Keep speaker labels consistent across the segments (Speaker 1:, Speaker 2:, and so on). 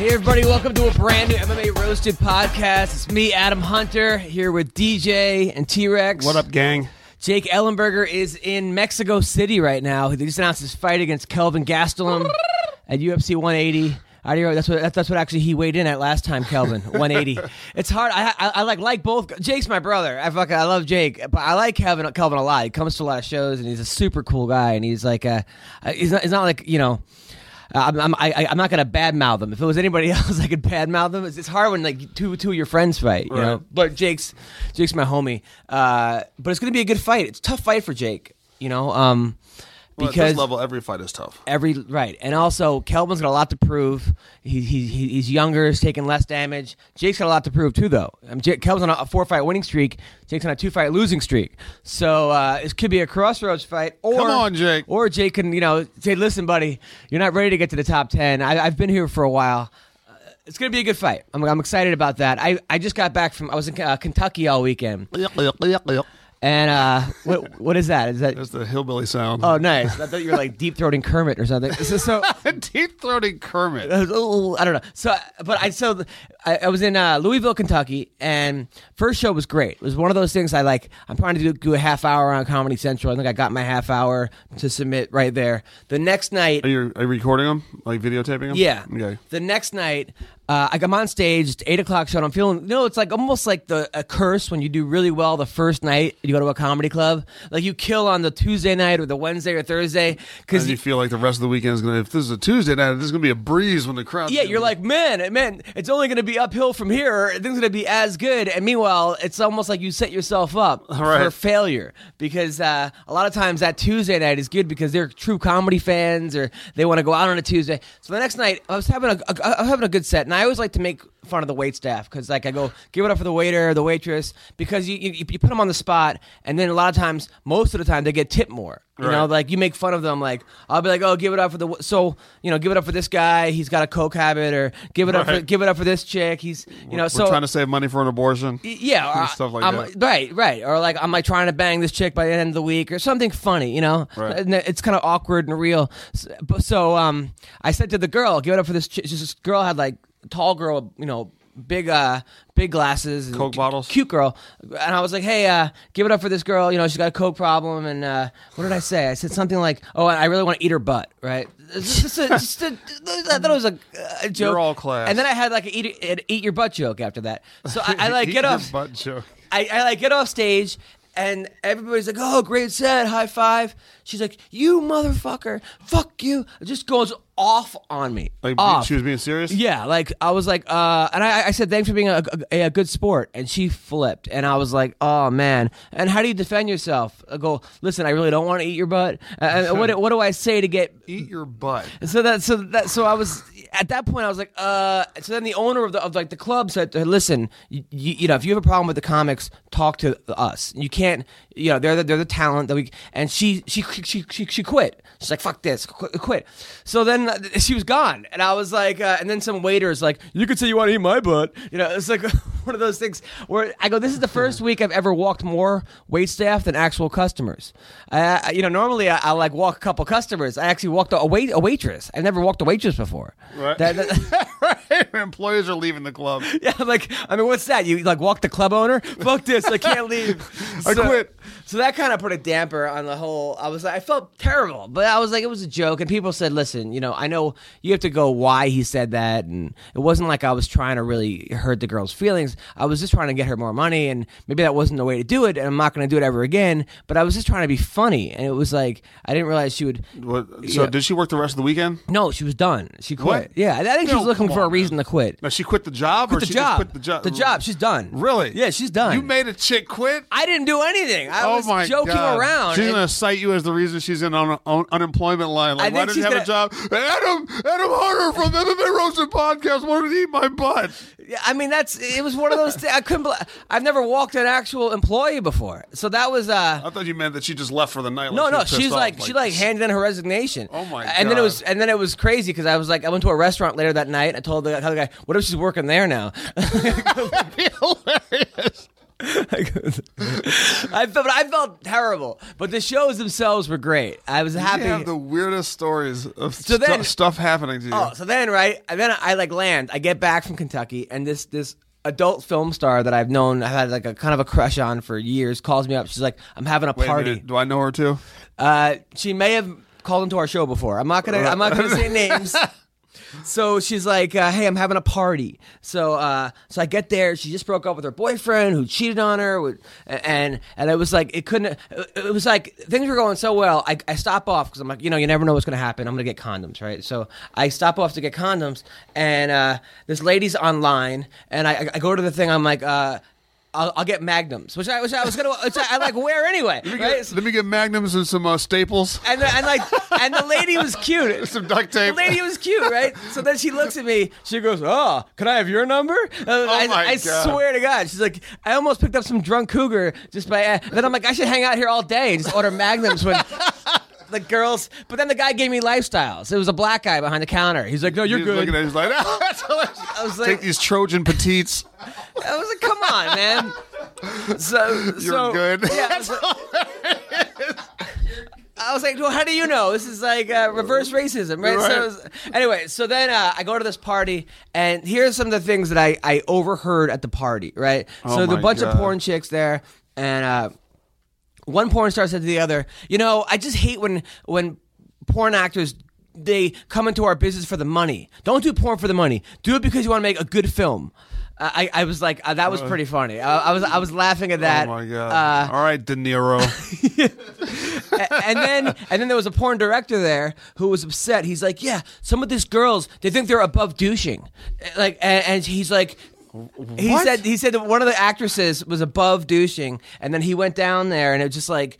Speaker 1: Hey everybody, welcome to a brand new MMA Roasted podcast. It's me, Adam Hunter, here with DJ and T-Rex.
Speaker 2: What up, gang?
Speaker 1: Jake Ellenberger is in Mexico City right now. He just announced his fight against Kelvin Gastelum at UFC 180. That's what actually he weighed in at last time, Kelvin. 180. It's hard. I like both. Jake's my brother. I love Jake, but I like Kelvin a lot. He comes to a lot of shows, and he's a super cool guy. And he's like, he's not like, you know. I'm not gonna badmouth him. If it was anybody else, I could badmouth them. It's hard when like two of your friends fight, you know. But Jake's my homie. But it's gonna be a good fight. It's a tough fight for Jake, you know.
Speaker 2: Because at this level, every fight is tough.
Speaker 1: Right, and also Kelvin's got a lot to prove. He's younger, he's taking less damage. Jake's got a lot to prove too, though. Kelvin's on a 4-fight winning streak. Jake's on a 2-fight losing streak. So it could be a crossroads fight. Or,
Speaker 2: come on, Jake.
Speaker 1: Or Jake can, say, listen, buddy, you're not ready to get to the top 10. I've been here for a while. It's going to be a good fight. I'm excited about that. I just got back I was in Kentucky all weekend. And what is that? Is that
Speaker 2: that's the hillbilly sound?
Speaker 1: Oh, nice. I thought you were like deep throating Kermit or something. So
Speaker 2: deep throating Kermit.
Speaker 1: I don't know. I was in Louisville, Kentucky, and first show was great. It was one of those things I'm trying to do a half hour on Comedy Central. I think I got my half hour to submit right there. The next night,
Speaker 2: are you recording them, like videotaping them?
Speaker 1: Yeah.
Speaker 2: Okay. The
Speaker 1: next night, I'm on stage. It's 8:00 show. And I'm feeling, it's like almost like a curse when you do really well the first night you go to a comedy club. Like you kill on the Tuesday night or the Wednesday or Thursday
Speaker 2: because you feel like the rest of the weekend is gonna. If this is a Tuesday night, this is gonna be a breeze when the crowd.
Speaker 1: Yeah, you're like, man, it's only gonna be uphill from here. Things gonna be as good. And meanwhile, it's almost like you set yourself up for failure because a lot of times that Tuesday night is good because they're true comedy fans or they want to go out on a Tuesday. So the next night, I was having a good set, and I always like to make fun of the wait staff because I go give it up for the waiter, the waitress, because you put them on the spot, and then a lot of times, most of the time, they get tipped more. You know, like you make fun of them. Like I'll be like, oh, give it up for give it up for this guy. He's got a coke habit, or give it up for this chick. We're
Speaker 2: trying to save money for an abortion.
Speaker 1: Yeah,
Speaker 2: stuff like that.
Speaker 1: Right. Or like I'm like trying to bang this chick by the end of the week, or something funny.
Speaker 2: Right.
Speaker 1: And it's kind of awkward and real. So I said to the girl, give it up for this chick. This girl had like tall girl, big glasses, and
Speaker 2: Coke bottles,
Speaker 1: cute girl, and I was like, hey, give it up for this girl. She's got a coke problem, and what did I say? I said something like, oh, I really want to eat her butt, right? I thought it was a joke.
Speaker 2: You're all class.
Speaker 1: And then I had like an eat your butt joke after that. So I like get off
Speaker 2: butt joke.
Speaker 1: I like get off stage. And everybody's like, oh, great set, high five. She's like, you motherfucker, fuck you. It just goes off on me.
Speaker 2: Like
Speaker 1: off.
Speaker 2: She was being serious?
Speaker 1: Yeah, like I was like, and I said, thanks for being a good sport. And she flipped. And I was like, oh, man. And how do you defend yourself? I go, listen, I really don't want to eat your butt. What do I say to get...
Speaker 2: Eat your butt.
Speaker 1: So I was... At that point, I was like, so then the owner of the club said, listen, you know, if you have a problem with the comics, talk to us. You can't, they're the talent that we. And she quit. She's like, fuck this, quit. So then she was gone, and I was like, and then some waiter's like, you could say you want to eat my butt. It's like one of those things where I go, this is the first week I've ever walked more wait staff than actual customers. Normally I like walk a couple customers. I actually walked a waitress. I've never walked a waitress before.
Speaker 2: Right. Right. Employees are leaving the club.
Speaker 1: Yeah, what's that? You like walk the club owner? Fuck this, I can't leave.
Speaker 2: I quit.
Speaker 1: So that kind of put a damper on the whole. I felt terrible, but I was like, it was a joke, and people said, listen, I know you have to go why he said that, and it wasn't like I was trying to really hurt the girl's feelings. I was just trying to get her more money, and maybe that wasn't the way to do it, and I'm not going to do it ever again, but I was just trying to be funny, and it was like, I didn't realize she would...
Speaker 2: So did she work the rest of the weekend?
Speaker 1: No, she was done. She quit.
Speaker 2: What?
Speaker 1: Yeah, I think she was looking for a reason to quit.
Speaker 2: Now, she quit the job,
Speaker 1: just quit the job? The job, she's done.
Speaker 2: Really?
Speaker 1: Yeah, she's done.
Speaker 2: You made a chick quit?
Speaker 1: I didn't do anything. I was joking around.
Speaker 2: She's going to cite you as the reason she's in on unemployment line. Like, why didn't you have a job? Adam Hunter from MMA Roasted Podcast wanted to eat my butt.
Speaker 1: Yeah, I mean, it was one of those things. I've never walked an actual employee before. So that was...
Speaker 2: I thought you meant that she just left for the night.
Speaker 1: No, she handed in her resignation.
Speaker 2: Oh my God.
Speaker 1: And then it was crazy because I went to a restaurant later that night. I told the other guy, what if she's working there now?
Speaker 2: That'd be hilarious.
Speaker 1: I felt terrible, but the shows themselves were great. I was happy.
Speaker 2: You have the weirdest stories of stuff happening to you.
Speaker 1: Oh, so then I like land. I get back from Kentucky, and this adult film star that I've known, I had like a kind of a crush on for years, calls me up. She's like, "I'm having a party."
Speaker 2: Wait, do I know her too?
Speaker 1: She may have called into our show before. I'm not gonna say names. So she's like, "Hey, I'm having a party." So I get there. She just broke up with her boyfriend who cheated on her, and it was like it was like things were going so well. I stop off because I'm like, you never know what's gonna happen. I'm gonna get condoms, right? So I stop off to get condoms, and this lady's online, and I go to the thing. I'm like, I'll get Magnums, which I like wear anyway.
Speaker 2: Let me get Magnums and some Staples.
Speaker 1: And the lady was cute.
Speaker 2: Some duct tape.
Speaker 1: The lady was cute, right? So then she looks at me. She goes, "Oh, can I have your number?" I swear to God, she's like, I almost picked up some drunk cougar just by. Then I'm like, I should hang out here all day and just order Magnums when. The girls, but then the guy gave me lifestyles. It was a black guy behind the counter. He's like, "No, you're good."
Speaker 2: Looking at it, he's like,
Speaker 1: I was like,
Speaker 2: "Take these Trojan petites."
Speaker 1: I was like, "Come on, man."
Speaker 2: You're good.
Speaker 1: Yeah, I was like, "Well, how do you know? This is like reverse racism, right?"
Speaker 2: Right.
Speaker 1: So then I go to this party, and here's some of the things that I overheard at the party, right? So there's a bunch of porn chicks there, and one porn star said to the other, "I just hate when porn actors, they come into our business for the money. Don't do porn for the money. Do it because you want to make a good film." I was like, that was pretty funny. I was laughing at that.
Speaker 2: Oh my God! All right, De Niro.
Speaker 1: and then there was a porn director there who was upset. He's like, "Yeah, some of these girls, they think they're above douching," and he's like. He said that one of the actresses was above douching, and then he went down there, and it was like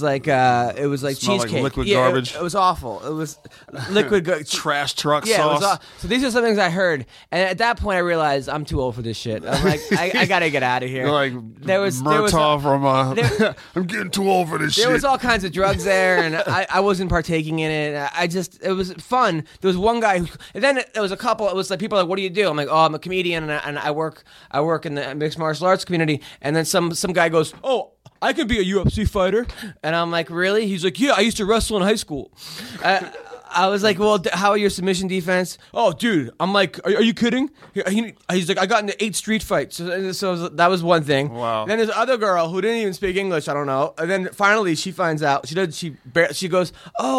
Speaker 1: cheesecake,
Speaker 2: like liquid garbage.
Speaker 1: It was awful. It was liquid
Speaker 2: trash truck
Speaker 1: sauce.
Speaker 2: sauce.
Speaker 1: So these are some things I heard, and at that point I realized I'm too old for this shit. I'm like, I gotta get out of here.
Speaker 2: You're like Murtaugh from. I'm getting too old for this shit.
Speaker 1: There was all kinds of drugs there, and I wasn't partaking in it. It was fun. There was one guy, and then there was a couple. It was like people were like, "What do you do?" I'm like, "Oh, I'm a comedian, and I work in the mixed martial arts community." And then some guy goes, "Oh, I can be a UFC fighter." And I'm like, "Really?" He's like, "Yeah, I used to wrestle in high school." I was like, "Well, how are your submission defense?" "Oh, dude," I'm like, are you kidding?" He's like, "I got into 8 street fights." So that was one thing.
Speaker 2: Wow.
Speaker 1: Then there's other girl who didn't even speak English. I don't know. And then finally she finds out. She goes,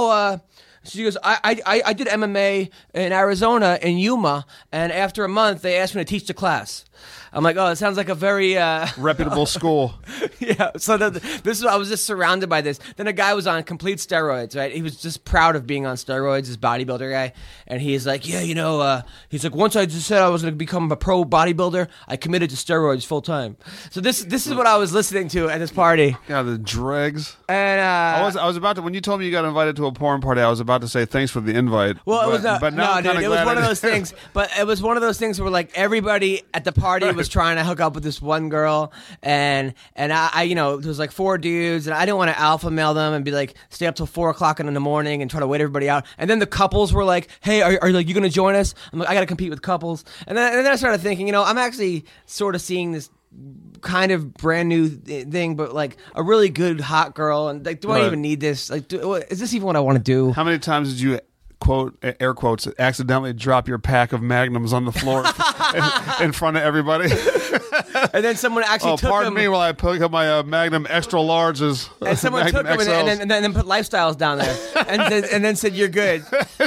Speaker 1: she goes, I did MMA in Arizona in Yuma, and after a month they asked me to teach the class. I'm like, oh, it sounds like a very
Speaker 2: reputable school.
Speaker 1: Yeah. So I was just surrounded by this. Then a guy was on complete steroids, right? He was just proud of being on steroids, this bodybuilder guy, and he's like, yeah, he's like, once I just said I was going to become a pro bodybuilder, I committed to steroids full time. So this is what I was listening to at this party.
Speaker 2: Yeah, the dregs.
Speaker 1: And
Speaker 2: I was about to, when you told me you got invited to a porn party, I was about to say thanks for the invite.
Speaker 1: Well, it was dude, it was one of those things. But it was one of those things where like everybody at the party was trying to hook up with this one girl, and I there was like 4 dudes, and I didn't want to alpha male them and be like stay up till 4 o'clock in the morning and try to wait everybody out. And then the couples were like, "Hey, are you going to join us?" I'm like, I got to compete with couples. And then I started thinking, I'm actually sort of seeing this kind of brand new thing, but like a really good hot girl, and like, do I even need this? Like, is this even what I want to do?
Speaker 2: How many times did you, quote, air quotes, accidentally drop your pack of Magnums on the floor in front of everybody?
Speaker 1: And then someone actually took them.
Speaker 2: Pardon me while I pick up my Magnum extra larges.
Speaker 1: And someone took them and then put lifestyles down there and then said, "You're good."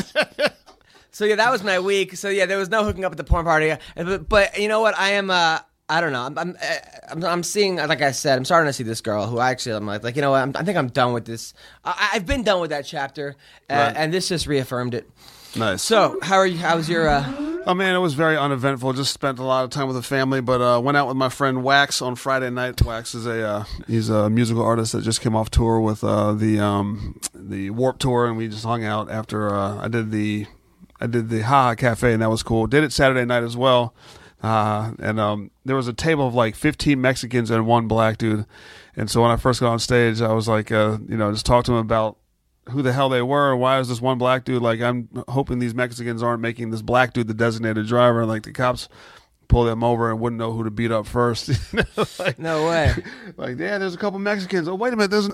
Speaker 1: So yeah, that was my week. So yeah, there was no hooking up at the porn party. But you know what? I am. I don't know. I'm seeing, like I said, I'm starting to see this girl who I'm like, you know what? I think I'm done with this. I've been done with that chapter,
Speaker 2: right.
Speaker 1: And this just reaffirmed it.
Speaker 2: Nice.
Speaker 1: So how are you? How was your?
Speaker 2: Oh man, it was very uneventful. Just spent a lot of time with the family, but went out with my friend Wax on Friday night. Wax is he's a musical artist that just came off tour with the Warped Tour, and we just hung out after I did the Ha Cafe, and that was cool. Did it Saturday night as well. And there was a table of like 15 Mexicans and 1 black dude. And so when I first got on stage, I was like, just talk to them about who the hell they were. Why is this one black dude? Like, I'm hoping these Mexicans aren't making this black dude the designated driver. Like, the cops pull them over and wouldn't know who to beat up first.
Speaker 1: Like, no way.
Speaker 2: Like, yeah, there's a couple Mexicans. Oh, wait a minute, there's.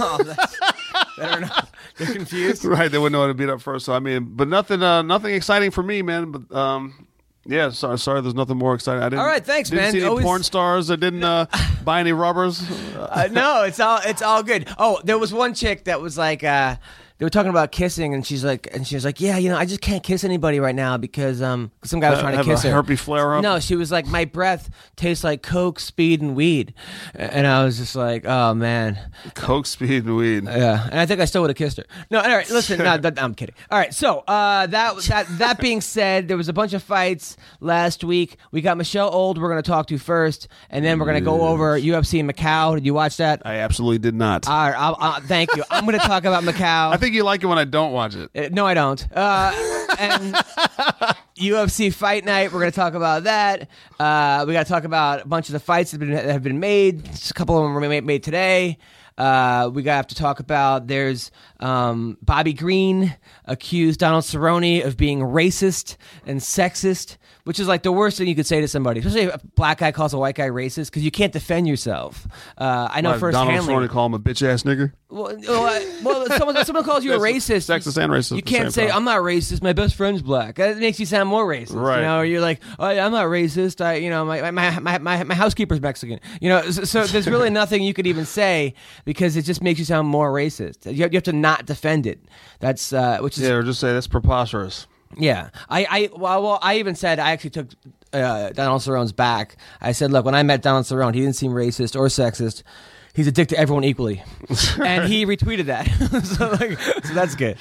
Speaker 1: They're confused.
Speaker 2: Right, they wouldn't know how to beat up first. So I mean, but nothing exciting for me, man. But yeah, sorry, there's nothing more exciting. I didn't.
Speaker 1: All right, thanks, man.
Speaker 2: Didn't see any porn stars. I didn't buy any rubbers.
Speaker 1: No, it's all good. Oh, there was one chick that was like. They were talking about kissing, and she was like, yeah, I just can't kiss anybody right now because some guy was trying to kiss her.
Speaker 2: Herpes flare up.
Speaker 1: No, she was like, my breath tastes like Coke, speed, and weed, and I was just like, oh man,
Speaker 2: Coke, speed, and weed.
Speaker 1: Yeah, and I think I still would have kissed her. No, all right, listen, no, I'm kidding. All right, so that being said, there was a bunch of fights last week. We got Michelle Old we're going to talk to first, and then we're going to go over UFC in Macau. Did you watch that?
Speaker 2: I absolutely did not.
Speaker 1: All right, thank you. I'm going to talk about Macau.
Speaker 2: I think you like it when I don't watch it.
Speaker 1: No, I don't. And UFC Fight Night, we're going to talk about that. We got to talk about a bunch of the fights that have been made. Just a couple of them were made today. We have to talk about there's Bobby Green accused Donald Cerrone of being racist and sexist, which is like the worst thing you could say to somebody, especially if a black guy calls a white guy racist, because you can't defend yourself. I know firsthand.
Speaker 2: Donald Cerrone call him a bitch ass nigger.
Speaker 1: Well, someone calls you a racist.
Speaker 2: Sexist and racist.
Speaker 1: You can't say I'm not racist. My best friend's black. That makes you sound more racist.
Speaker 2: Right.
Speaker 1: Or you're like, oh, I'm not racist. My housekeeper's Mexican. So there's really nothing you could even say because it just makes you sound more racist. You have to not defend it. That's which is
Speaker 2: or just say that's preposterous.
Speaker 1: Yeah, I even said I actually took Donald Cerrone's back. I said, look, when I met Donald Cerrone, he didn't seem racist or sexist. He's a dick to everyone equally, and he retweeted that. so that's good.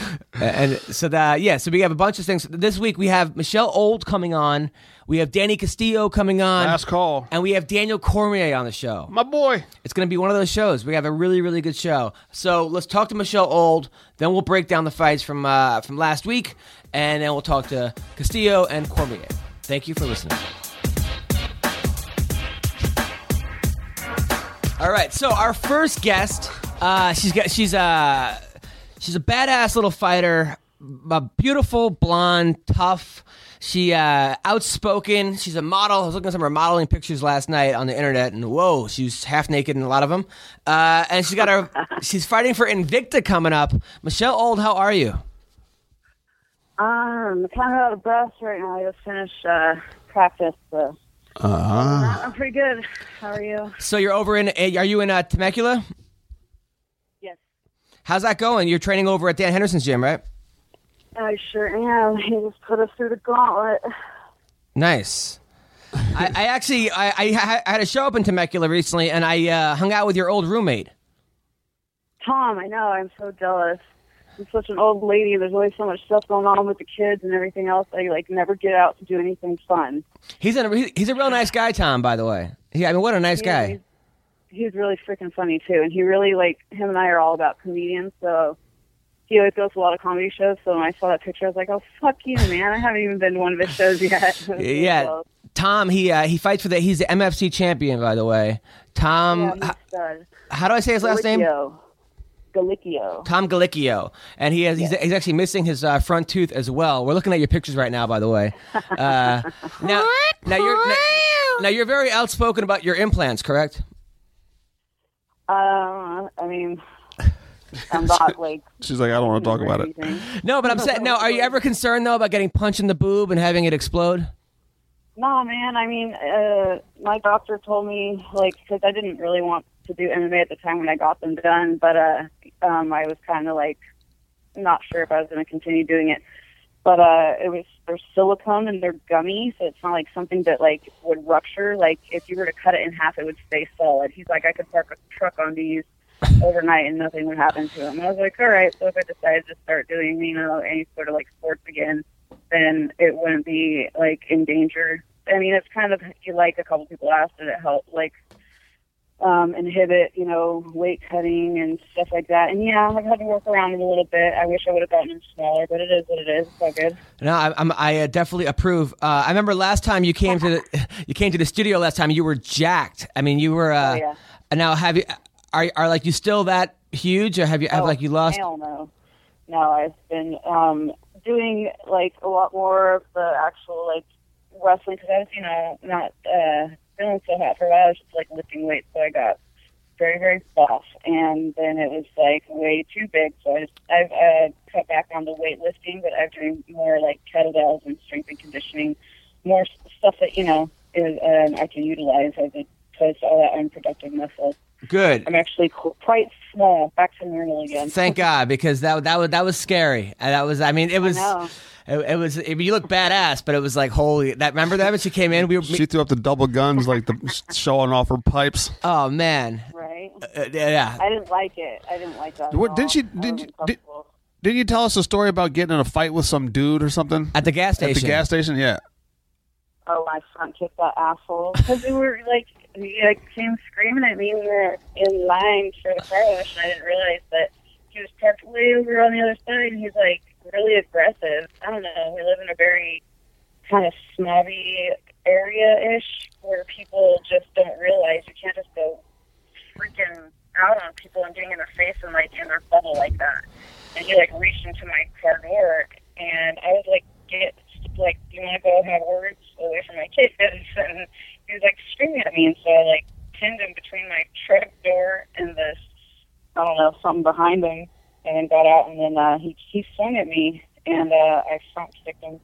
Speaker 1: So we have a bunch of things this week. We have Michelle Old coming on. We have Danny Castillo coming on.
Speaker 2: Last call.
Speaker 1: And we have Daniel Cormier on the show.
Speaker 2: My boy.
Speaker 1: It's going to be one of those shows. We have a really, really good show. So let's talk to Michelle Old. Then we'll break down the fights from last week. And then we'll talk to Castillo and Cormier. Thank you for listening. All right. So our first guest, she's a badass little fighter, a beautiful, blonde, tough. She outspoken. She's a model. I was looking at some of her modeling pictures last night on the internet, and whoa, she's half naked in a lot of them. And she's fighting for Invicta coming up. Michelle Old, how are you?
Speaker 3: I'm kind of out of breath right now. I just finished practice, so I'm pretty good. How are you?
Speaker 1: So you're over in? Are you in Temecula?
Speaker 3: Yes.
Speaker 1: How's that going? You're training over at Dan Henderson's gym, right?
Speaker 3: I sure am. He just put us through the gauntlet.
Speaker 1: Nice. I had a show up in Temecula recently, and I hung out with your old roommate.
Speaker 3: Tom, I know. I'm so jealous. I'm such an old lady. There's always so much stuff going on with the kids and everything else. I never get out to do anything fun.
Speaker 1: He's a real nice guy, Tom. By the way, what a nice guy.
Speaker 3: He's really freaking funny too, and he really him and I are all about comedians. So he always goes to a lot of comedy shows. So when I saw that picture, I was like, "Oh fuck you, man! I haven't even been to one of his shows yet."
Speaker 1: Yeah, Tom. He fights for he's the MFC champion, by the way. Tom.
Speaker 3: Yeah,
Speaker 1: how do I say his last name?
Speaker 3: Galicchio.
Speaker 1: Tom Galicchio, and he's actually missing his front tooth as well. We're looking at your pictures right now, by the way. Now you're very outspoken about your implants, correct?
Speaker 3: I mean, I'm not
Speaker 2: She's like, I don't want to talk about it.
Speaker 1: No, but I'm saying, now, are you ever concerned though about getting punched in the boob and having it explode?
Speaker 3: No, man. I mean, my doctor told me because I didn't really want to do MMA at the time when I got them done, but I was kind of not sure if I was going to continue doing it. But they're silicone and they're gummy, so it's not like something that would rupture. If you were to cut it in half, it would stay solid. He's like, I could park a truck on these overnight and nothing would happen to him. And I was like, all right. So if I decided to start doing any sort of sports again, then it wouldn't be endangered. I mean, it's kind of a couple people asked, did it help inhibit, weight cutting and stuff like that. And yeah, I've had to work around it a little bit. I wish I would have gotten them smaller, but it is what it is. It's all good.
Speaker 1: No, I definitely approve. I remember last time you came to the studio last time, you were jacked. I mean, you were.
Speaker 3: Yeah.
Speaker 1: Now, are you still that huge, or have you you lost?
Speaker 3: Hell no. No, I've been doing a lot more of the actual wrestling because I was, not feeling so hot for a while. I was just like lifting weights, so I got very, very buff, and then it was like way too big. So I've cut back on the weightlifting, but I've doing more like kettlebells and strength and conditioning, more stuff that I can utilize as opposed to all that unproductive muscle.
Speaker 1: Good.
Speaker 3: I'm actually quite small, back to normal again.
Speaker 1: Thank God, because that was scary. And that was, I mean, it was. It was. You look badass, but it was like holy. Remember that when she came in,
Speaker 2: she threw up the double guns, like showing off her pipes.
Speaker 1: Oh man.
Speaker 3: Right.
Speaker 1: Yeah.
Speaker 3: I didn't like it. I didn't like that.
Speaker 2: Didn't you tell us a story about getting in a fight with some dude or something
Speaker 1: at the gas station?
Speaker 2: At the gas station, yeah.
Speaker 3: Oh, I front kicked that asshole because they were like, he came screaming at me when we were in line for the car wash, and I didn't realize that he was parked way over on the other side, and he's like really aggressive. I don't know. We live in a very kind of snobby area-ish where people just don't realize you can't just go freaking out on people and getting in their face and like in their bubble like that. And he like reached into my car door, and I was like, do you want to go have words away from my kids? And he was like screaming at me, and so I like pinned him between my truck door and this, I don't know, something behind him, and then got out, and then he swung at me, and I front kicked him.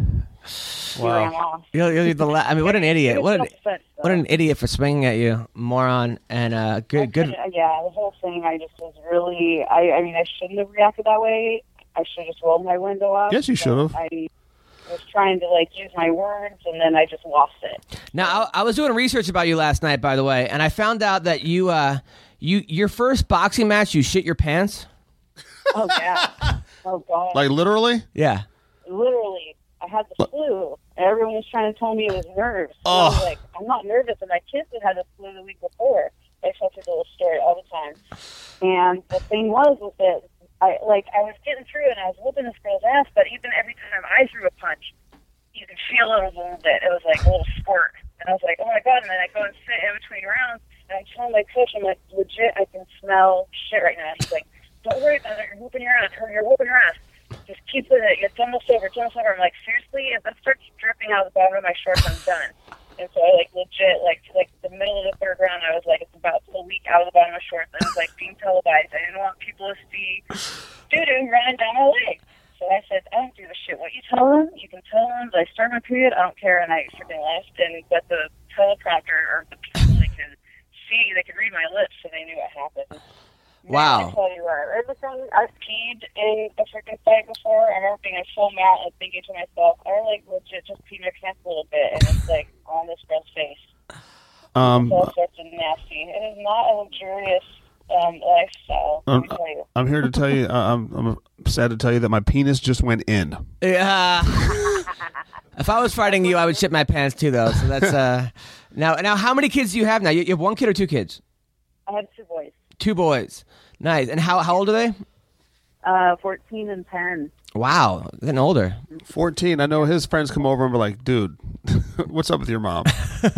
Speaker 3: So he ran off.
Speaker 1: I mean, what an idiot! What an idiot for swinging at you, moron! And good.
Speaker 3: Yeah, the whole thing. I just was really. I mean, I shouldn't have reacted that way. I should have just rolled my window up.
Speaker 2: Yes, you should have.
Speaker 3: I was trying to use my words, and then I just lost it.
Speaker 1: Now, I was doing research about you last night, by the way, and I found out that your first boxing match, you shit your pants.
Speaker 3: Oh yeah. Oh god.
Speaker 2: Like literally?
Speaker 1: Yeah.
Speaker 3: Literally, I had the flu. Everyone was trying to tell me it was nerves. And I was like, I'm not nervous, and my kids had had the flu the week before. I tell people the story all the time. And the thing was that I was getting through and I was whooping this girl's ass, but even every time I threw a punch, you could feel it a little bit. It was like a little squirt. And I was like, oh my god, and then I go and sit in between rounds, and I tell my coach, I'm like, legit, I can smell shit right now. He's like, don't worry about it, you're whooping your ass, just keep with it, it's almost over. I'm like, seriously, if that starts dripping out of the bottom of my shorts, I'm done. And so I legit, the middle of the third round, I was like, it's about to leak out of the bottom of my shorts. And it was being televised. I didn't want people to see doo-doo running down my leg. So I said, I don't give a shit what you tell them. You can tell them that I started my period. I don't care. And I freaking left. But the teleprompter, or the people, they could see, they could read my lips, so they knew what happened.
Speaker 1: Wow.
Speaker 3: I tell you what, everything, I've peed in a freaking fight before. I remember being so mad and thinking to myself, I legit just peed my pants a little bit, and it's on this girl's face. It's all sorts of nasty. It is not a luxurious lifestyle.
Speaker 2: I'm here to tell you, I'm sad to tell you that my penis just went in.
Speaker 1: Yeah. If I was fighting you, I would shit my pants too, though. So that's now. How many kids do you have now? You have one kid or two kids?
Speaker 3: I have two boys.
Speaker 1: Two boys. Nice. And how old are they?
Speaker 3: 14 and 10.
Speaker 1: Wow, getting older.
Speaker 2: 14. I know his friends come over and be like, dude, what's up with your mom?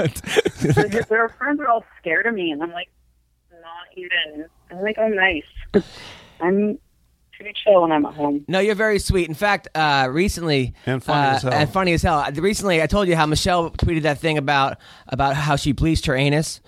Speaker 3: Their friends are all scared of me, and I'm like, not even. I'm like, I'm nice. I'm pretty chill when I'm at home.
Speaker 1: No, you're very sweet. In fact, recently...
Speaker 2: And funny as hell.
Speaker 1: Recently, I told you how Michelle tweeted that thing about how she bleached her anus.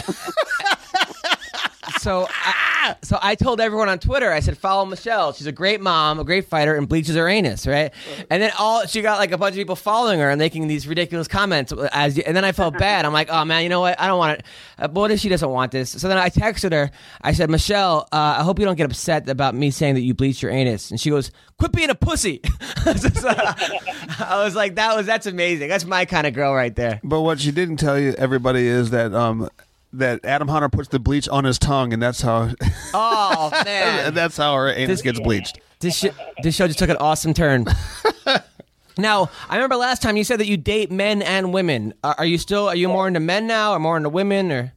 Speaker 1: So I told everyone on Twitter, I said, follow Michelle. She's a great mom, a great fighter, and bleaches her anus, right? And then she got a bunch of people following her and making these ridiculous comments. And then I felt bad. I'm like, oh, man, you know what? I don't want it. But what if she doesn't want this? So then I texted her. I said, Michelle, I hope you don't get upset about me saying that you bleached your anus. And she goes, quit being a pussy. I was like, that's amazing. That's my kind of girl right there.
Speaker 2: But what she didn't tell you, everybody, is that... that Adam Hunter puts the bleach on his tongue, and that's how.
Speaker 1: Oh man!
Speaker 2: That's how her anus gets bleached.
Speaker 1: This show just took an awesome turn. Now, I remember last time you said that you date men and women. Are you more into men now, or more into women, or?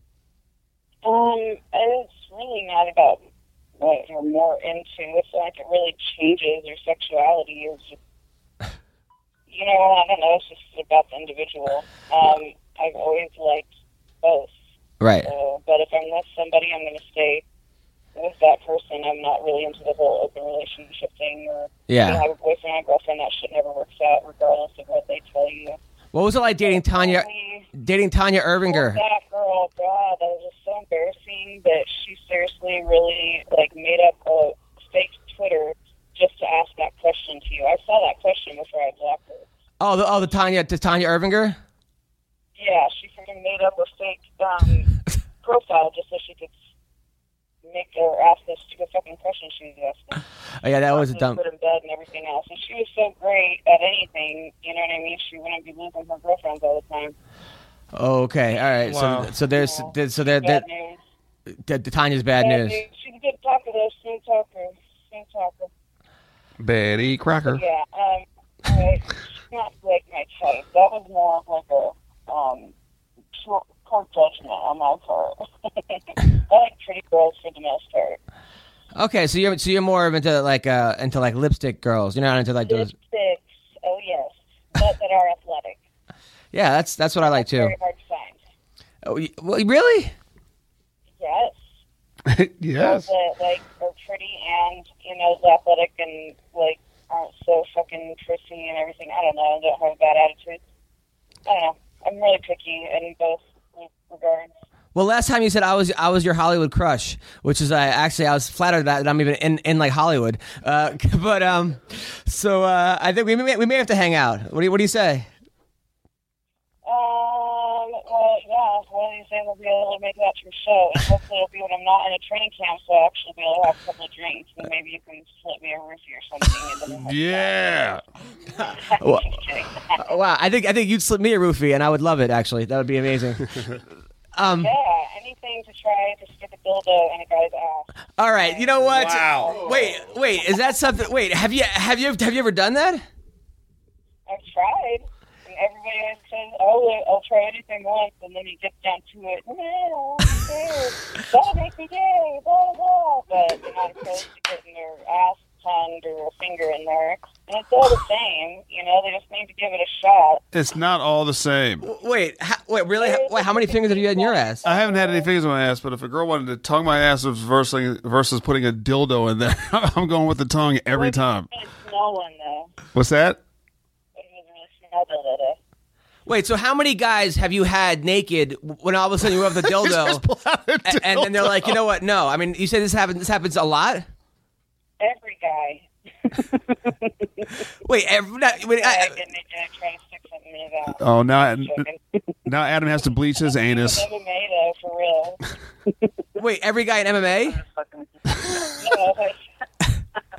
Speaker 3: It's really not about what you're more into. It's like it really changes your sexuality. Is just, I don't know. It's just about the individual. I've always liked both.
Speaker 1: Right.
Speaker 3: But if I'm with somebody, I'm going to stay with that person. I'm not really into the whole open relationship thing. Or
Speaker 1: yeah.
Speaker 3: You have a boyfriend or girlfriend, that shit never works out, regardless of what they tell you.
Speaker 1: What was it like dating Tanya Irvinger?
Speaker 3: That girl, God, that was just so embarrassing that she seriously really like made up a fake Twitter just to ask that question to you. I saw that question before I blocked her.
Speaker 1: The Tanya Irvinger?
Speaker 3: Yeah, she freaking made up a fake profile just so she could make or ask this stupid fucking question she was asking.
Speaker 1: Oh yeah, that was a dumb.
Speaker 3: Put in bed and everything else, and she was so great at anything. You know what I mean? She wouldn't be losing her girlfriends all the time.
Speaker 1: Okay, all right.
Speaker 2: Wow.
Speaker 1: So there's
Speaker 3: bad news.
Speaker 1: Tanya's bad news.
Speaker 3: She's a good talker though. Smooth talker.
Speaker 2: Betty Crocker.
Speaker 3: But yeah. Right. She's not like my type. That was more of like a poor judgment on my part. I like pretty girls for the most part.
Speaker 1: Okay, so you're more into like lipstick girls. You're not into like those.
Speaker 3: Lipsticks, oh yes, but that are athletic.
Speaker 1: Yeah, that's what I like too.
Speaker 3: Very hard to find.
Speaker 1: Oh, well, really?
Speaker 3: Yes.
Speaker 2: Yes.
Speaker 3: Girls that like are pretty and athletic and like aren't so fucking prissy and everything. I don't know. Don't have a bad attitude. I don't know. I'm really picky in both regards.
Speaker 1: Well, last time you said I was your Hollywood crush, which is I was flattered that I'm even in like Hollywood. But I think we may have to hang out. What do you say?
Speaker 3: Well, yeah. One of these days I'll be able to make that to your show, and hopefully it'll be when I'm not in a training camp, so I'll actually be able to have a couple of drinks, and maybe you can slip me a roofie or something. And then
Speaker 2: Yeah.
Speaker 1: Wow, I think you'd slip me a roofie, and I would love it. Actually, that would be amazing.
Speaker 3: Yeah, anything to try to stick a dildo in a guy's ass.
Speaker 1: All right, you know what?
Speaker 2: Wow.
Speaker 1: Wait, is that something? Wait, have you ever done that?
Speaker 3: I've tried, and everybody always says, "Oh, I'll try anything once," and then you get down to it. No, that'll make me gay, blah blah. But they're not opposed to getting their ass tongued or a finger in there, and it's all the same. They just need to give it a shot.
Speaker 2: It's not all the same.
Speaker 1: Wait, really? How many fingers have you had in your ass?
Speaker 2: I haven't had any fingers in my ass, but if a girl wanted to tongue my ass versus putting a dildo in there, I'm going with the tongue every time.
Speaker 3: It was a small one, though.
Speaker 2: What's that?
Speaker 3: It was a really small dildo.
Speaker 1: Wait, so how many guys have you had naked when all of a sudden you have the dildo, and then they're like, you know what? No, I mean, you say this happens a lot.
Speaker 3: Every guy.
Speaker 1: Wait,
Speaker 3: I get naked and try to stick something in his ass.
Speaker 2: Oh, now Adam has to bleach his anus.
Speaker 3: MMA, though, for real.
Speaker 1: Wait, every guy in MMA?
Speaker 3: No, I see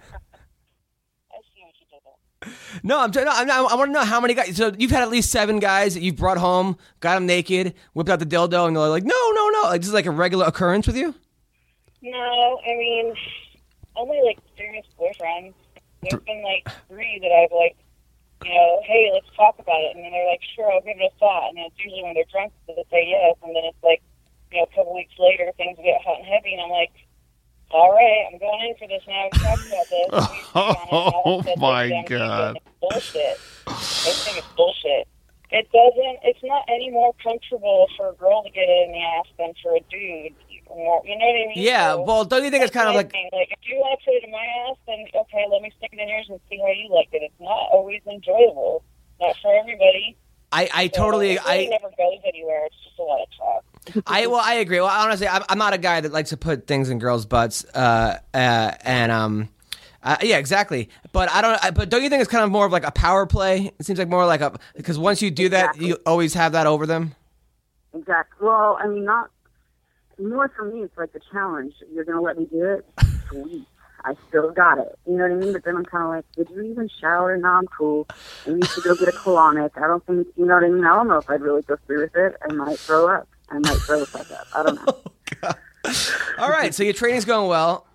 Speaker 3: what you did there.
Speaker 1: No, I want to know how many guys. So you've had at least 7 guys that you've brought home, got them naked, whipped out the dildo, and they're like, no. Like, this is like a regular occurrence with you?
Speaker 3: No, I mean, only like serious boyfriends. There's been like 3 that I've like, hey, let's talk about it. And then they're like, sure, I'll give it a thought. And then it's usually when they're drunk that they say yes. And then it's like, a couple weeks later, things get hot and heavy. And I'm like, all right, I'm going in for this now. We talked about this.
Speaker 2: Oh, my God.
Speaker 3: It's bullshit. I think it's bullshit. It's not any more comfortable for a girl to get it in the ass than for a dude. You know what I mean?
Speaker 1: Yeah,
Speaker 3: So,
Speaker 1: well, don't you think it's kind of like...
Speaker 3: if you want to put it in my ass, then okay, let me stick it in yours and see how you like it. It's not always enjoyable. Not for everybody.
Speaker 1: I totally...
Speaker 3: It really never goes anywhere. It's just a lot of talk.
Speaker 1: I agree. Well, honestly, I'm not a guy that likes to put things in girls' butts, yeah, exactly. But But don't you think it's kind of more of like a power play? It seems like more like because once you do that, you always have that over them.
Speaker 3: Exactly. Well, I mean, not more for me. It's like the challenge. You're gonna let me do it? Sweet. I still got it. You know what I mean? But then I'm kind of like, did you even shower? No, I'm cool. I need to go get a colonic. I don't think, you know what I mean? I don't know if I'd really go through with it. I might throw up. I might throw the fuck up. I don't know.
Speaker 1: Oh, God. All right, so your training's going well.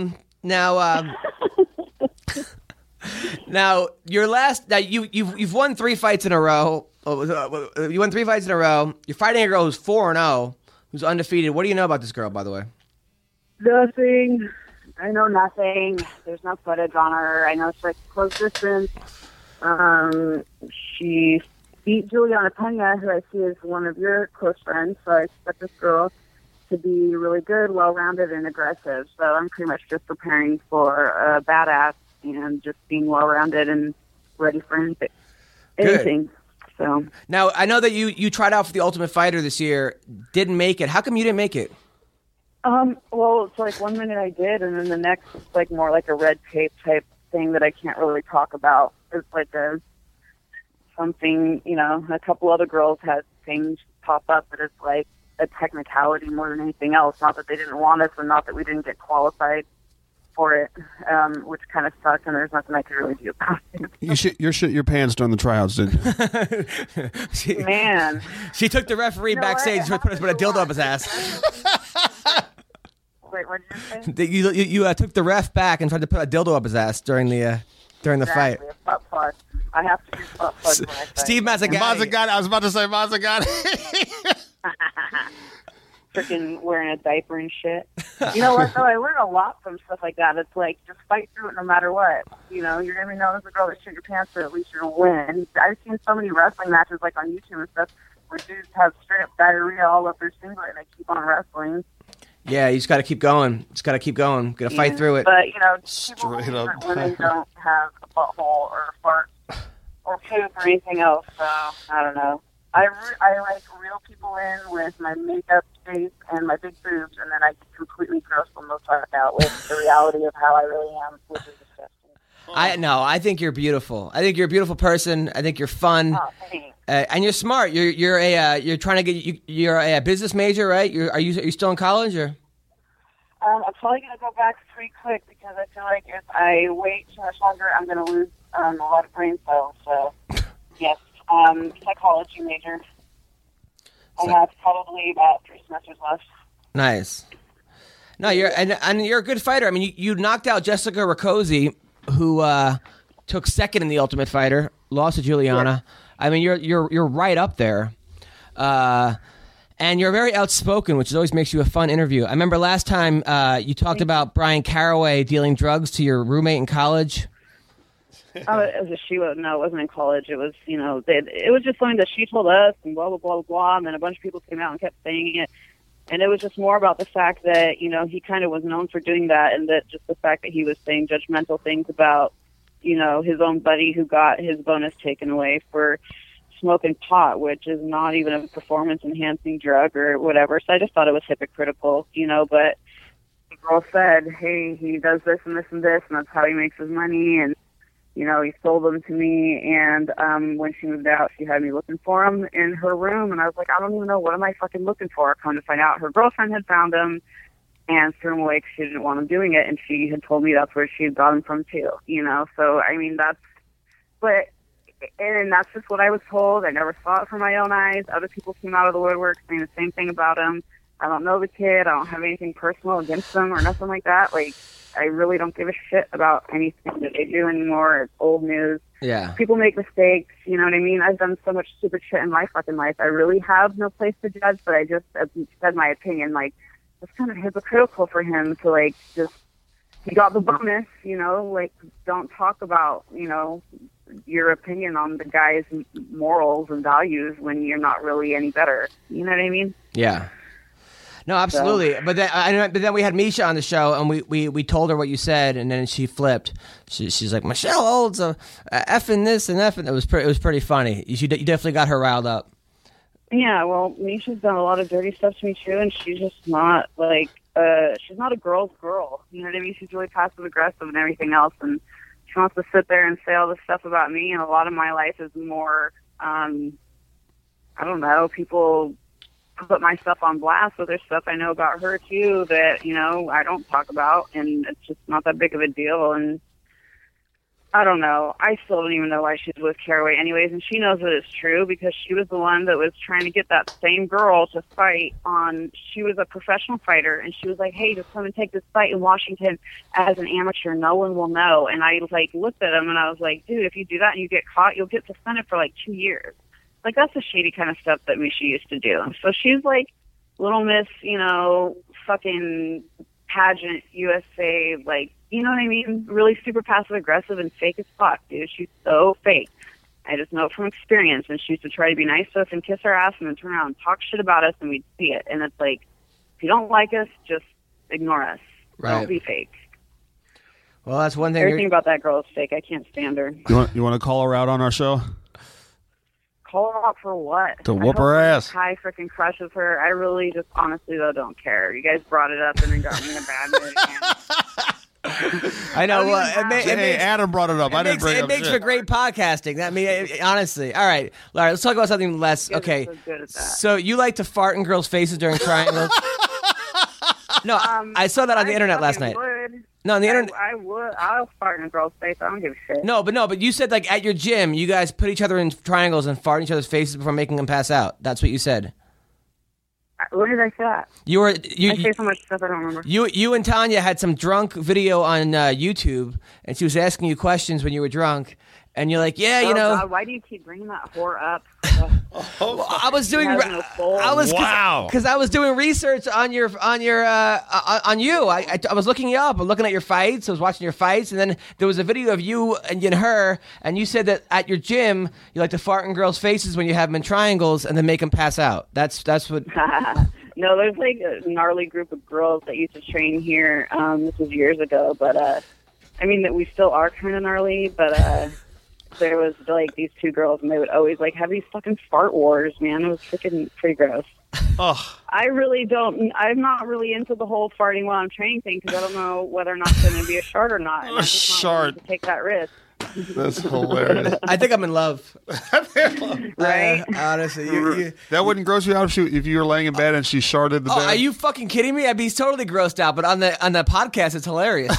Speaker 1: Now your last. Now you've won 3 fights in a row. You won 3 fights in a row. You're fighting a girl who's 4-0, who's undefeated. What do you know about this girl, by the way?
Speaker 3: Nothing. I know nothing. There's no footage on her. I know she's like close distance. She beat Juliana Pena, who I see as one of your close friends. So I expect this girl to be really good, well-rounded, and aggressive. So I'm pretty much just preparing for a badass and just being well-rounded and ready for anything.
Speaker 1: Good.
Speaker 3: So
Speaker 1: now I know that you tried out for the Ultimate Fighter this year, didn't make it. How come you didn't make it?
Speaker 3: Well, it's like 1 minute I did, and then the next it's like more like a red tape type thing that I can't really talk about. It's like something, a couple other girls had things pop up, but it's like a technicality more than anything else. Not that they didn't want us, and not that we didn't get qualified for it, which kind of sucked, and there's nothing I could really do about it.
Speaker 2: You shit your pants during the tryouts, didn't
Speaker 1: you?
Speaker 3: Man.
Speaker 1: She took the referee backstage and put a dildo up his ass.
Speaker 3: Wait, what did
Speaker 1: you say? You took the ref back and tried to put a dildo up his ass during the fight.
Speaker 3: A butt plug. I have to use butt plugs when I fight.
Speaker 1: Steve Mazzagatti.
Speaker 2: I was about to say Mazzagatti.
Speaker 3: Freaking wearing a diaper and shit. You know what, though? I learn a lot from stuff like that. It's like, just fight through it no matter what. You're going to be known as a girl that shit your pants, but at least you're going to win. I've seen so many wrestling matches, like on YouTube and stuff, where dudes have straight up diarrhea all up their singlet and they keep on wrestling.
Speaker 1: Yeah, you just got to keep going. Got to fight through it.
Speaker 3: But, people believe that women don't have a butthole or a fart or poop or anything else, so I don't know. I like reel people in with my makeup face and my big boobs, and then I completely gross them the fuck out with the reality of how I really am, which is disgusting.
Speaker 1: I think you're beautiful. I think you're a beautiful person. I think you're fun.
Speaker 3: Oh, thanks.
Speaker 1: And you're smart. You're trying to get you're a business major, right? Are you still in college or?
Speaker 3: I'm probably gonna go back pretty quick because I feel like if I wait too much longer, I'm gonna lose a lot of brain cells. So yes, psychology major. I have probably about 3 semesters left.
Speaker 1: Nice. No, you're a good fighter. I mean, you knocked out Jessica Rakoczy, who took second in the Ultimate Fighter, lost to Juliana. Yeah. I mean, you're right up there, and you're very outspoken, which always makes you a fun interview. I remember last time you talked about Brian Caraway dealing drugs to your roommate in college.
Speaker 3: It was no, it wasn't in college. It was, it was just something that she told us, and blah blah blah blah. And then a bunch of people came out and kept saying it, and it was just more about the fact that he kind of was known for doing that, and that just the fact that he was saying judgmental things about his own buddy who got his bonus taken away for smoking pot, which is not even a performance-enhancing drug or whatever. So I just thought it was hypocritical, but the girl said, hey, he does this and this and this, and that's how he makes his money, and, he sold them to me, and when she moved out, she had me looking for him in her room, and I was like, I don't even know, what am I fucking looking for? Come to find out, her girlfriend had found him and threw him away because she didn't want him doing it, and she had told me that's where she had got him from, too, So, I mean, that's just what I was told. I never saw it from my own eyes. Other people came out of the woodwork saying the same thing about him. I don't know the kid. I don't have anything personal against him or nothing like that. Like, I really don't give a shit about anything that they do anymore. It's old news.
Speaker 1: Yeah.
Speaker 3: People make mistakes. You know what I mean? I've done so much stupid shit in my fucking life. I really have no place to judge, but I just said my opinion. Like, it's kind of hypocritical for him to, like, just, he got the bonus, like, don't talk about, your opinion on the guy's morals and values when you're not really any better. You know what I mean?
Speaker 1: Yeah. No, absolutely. So. But then we had Misha on the show, and we told her what you said, and then she flipped. She's like, Michelle Olds effing this and effing. It was pretty funny. You definitely got her riled up.
Speaker 3: Yeah, well, Misha's done a lot of dirty stuff to me too, and she's just not like she's not a girl's girl. You know what I mean? She's really passive aggressive and everything else, and she wants to sit there and say all this stuff about me, and a lot of my life is more, I don't know, people put my stuff on blast, so there's stuff I know about her, too, that, I don't talk about, and it's just not that big of a deal, and I don't know. I still don't even know why she's with Caraway anyways, and she knows that it's true because she was the one that was trying to get that same girl to fight on, she was a professional fighter, and she was like, hey, just come and take this fight in Washington as an amateur. No one will know. And I looked at him and I was like, dude, if you do that and you get caught, you'll get suspended for 2 years. Like, that's the shady kind of stuff that Misha used to do. So she's like Little Miss, fucking pageant USA, you know what I mean? Really super passive aggressive and fake as fuck, dude. She's so fake. I just know it from experience. And she used to try to be nice to us and kiss our ass and then turn around and talk shit about us, and we'd see it. And it's like, if you don't like us, just ignore us. Right. Don't be fake.
Speaker 1: Well, that's one thing.
Speaker 3: Everything about that girl is fake. I can't stand her.
Speaker 2: You want to call her out on our show?
Speaker 3: Call her out for what?
Speaker 2: To whoop her ass.
Speaker 3: Kai freaking crushes her. I really just honestly though don't care. You guys brought it up and then got me in a bad mood again.
Speaker 1: I know.
Speaker 2: Adam brought it up. I didn't bring it up.
Speaker 1: It makes for great podcasting. Honestly. All right, let's talk about something less. Okay.
Speaker 3: So good at that.
Speaker 1: So you like to fart in girls' faces during triangles? No, I saw that on the internet last night.
Speaker 3: Would.
Speaker 1: No, on the internet.
Speaker 3: I would. I'll fart in a girl's face. I don't give a shit.
Speaker 1: But you said like at your gym, you guys put each other in triangles and fart in each other's faces before making them pass out. That's what you said.
Speaker 3: When did I say that? I say so much stuff I don't remember.
Speaker 1: You and Tanya had some drunk video on YouTube, and she was asking you questions when you were drunk, and you're like,
Speaker 3: God, why do you keep bringing that whore up?
Speaker 1: Well, I was doing.
Speaker 2: Wow.
Speaker 1: Because I was doing research on you. I was looking you up. I'm looking at your fights. I was watching your fights, and then there was a video of you and her, and you said that at your gym you like to fart in girls' faces when you have them in triangles and then make them pass out. That's what.
Speaker 3: No, there's like a gnarly group of girls that used to train here. This was years ago, but I mean that we still are kind of gnarly, but. There was like these two girls, and they would always like have these fucking fart wars. Man, it was freaking pretty gross.
Speaker 2: Oh.
Speaker 3: I'm not really into the whole farting while I'm training thing because I don't know whether or not it's going to be a shart or not. And I'm just not willing to take that risk.
Speaker 2: That's hilarious.
Speaker 1: I think I'm in love.
Speaker 3: Right?
Speaker 1: Honestly.
Speaker 2: That wouldn't gross you out if you were laying in bed and she sharted the bed?
Speaker 1: Are you fucking kidding me? I'd be totally grossed out, but on the podcast, it's hilarious.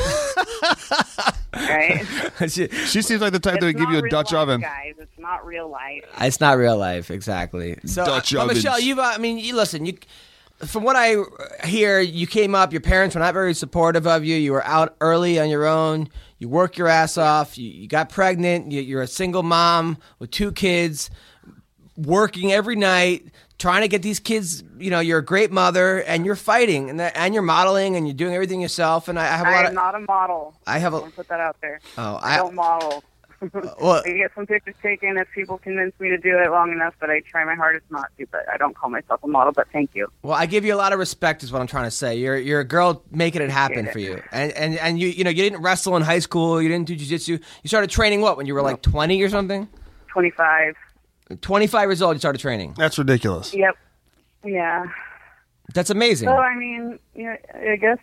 Speaker 3: Right?
Speaker 2: She seems like the type that would give you a Dutch oven.
Speaker 3: Guys, it's not real life.
Speaker 1: It's not real life, exactly. So,
Speaker 2: Dutch ovens.
Speaker 1: Michelle, listen. From what I hear, you came up. Your parents were not very supportive of you. You were out early on your own. You work your ass off. You got pregnant. You're a single mom with 2 kids, working every night, trying to get these kids. You're a great mother, and you're fighting, and you're modeling, and you're doing everything yourself. And I am
Speaker 3: not a model.
Speaker 1: I have a.
Speaker 3: I'm gonna put that out there.
Speaker 1: Oh,
Speaker 3: I don't model.
Speaker 1: Well,
Speaker 3: I get some pictures taken if people convince me to do it long enough, but I try my hardest not to. But I don't call myself a model. But thank you.
Speaker 1: Well, I give you a lot of respect, is what I'm trying to say. You're a girl making it happen for you, and you didn't wrestle in high school. You didn't do jiu-jitsu. You started training when you were like 20 or something. 25. 25 years old, you started training.
Speaker 2: That's ridiculous.
Speaker 3: Yep. Yeah.
Speaker 1: That's amazing.
Speaker 3: So I mean, I guess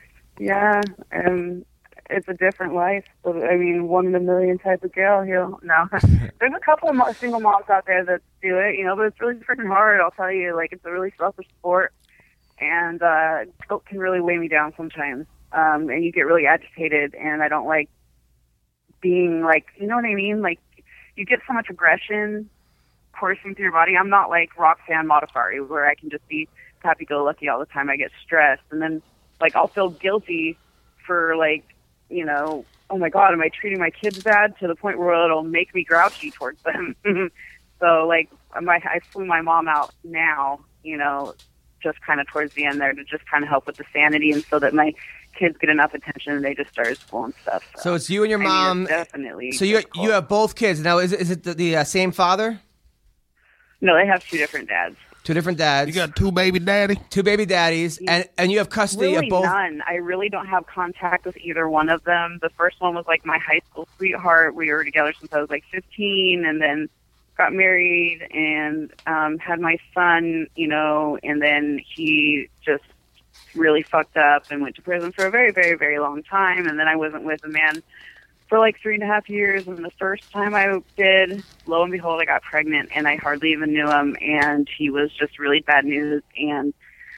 Speaker 3: it's a different life. So, I mean, 1 in a million type of girl. No. There's a couple of single moms out there that do it, but it's really freaking hard. I'll tell you, like, it's a really selfish sport, and it can really weigh me down sometimes. And you get really agitated, and I don't like being like, you know what I mean? Like, you get so much aggression coursing through your body. I'm not like Roxanne Modafferi, where I can just be happy-go-lucky all the time. I get stressed, and then like I'll feel guilty for like, oh my God, am I treating my kids bad to the point where it'll make me grouchy towards them? So like I flew my mom out now, just kind of towards the end there to just kind of help with the sanity, and so that my kids get enough attention and they just started school and stuff.
Speaker 1: So it's you and your mom.
Speaker 3: Definitely.
Speaker 1: So you have both kids now. Is it the same father?
Speaker 3: No, they have 2 different dads.
Speaker 1: 2 different dads.
Speaker 2: You got 2 baby daddies?
Speaker 1: 2 baby daddies, and you have custody
Speaker 3: really
Speaker 1: of both?
Speaker 3: None. I really don't have contact with either one of them. The first one was like my high school sweetheart. We were together since I was like 15, and then got married and had my son, and then he just really fucked up and went to prison for a very, very, very long time. And then I wasn't with a man for like 3.5 years, and the first time I did, lo and behold, I got pregnant, and I hardly even knew him, and he was just really bad news, and,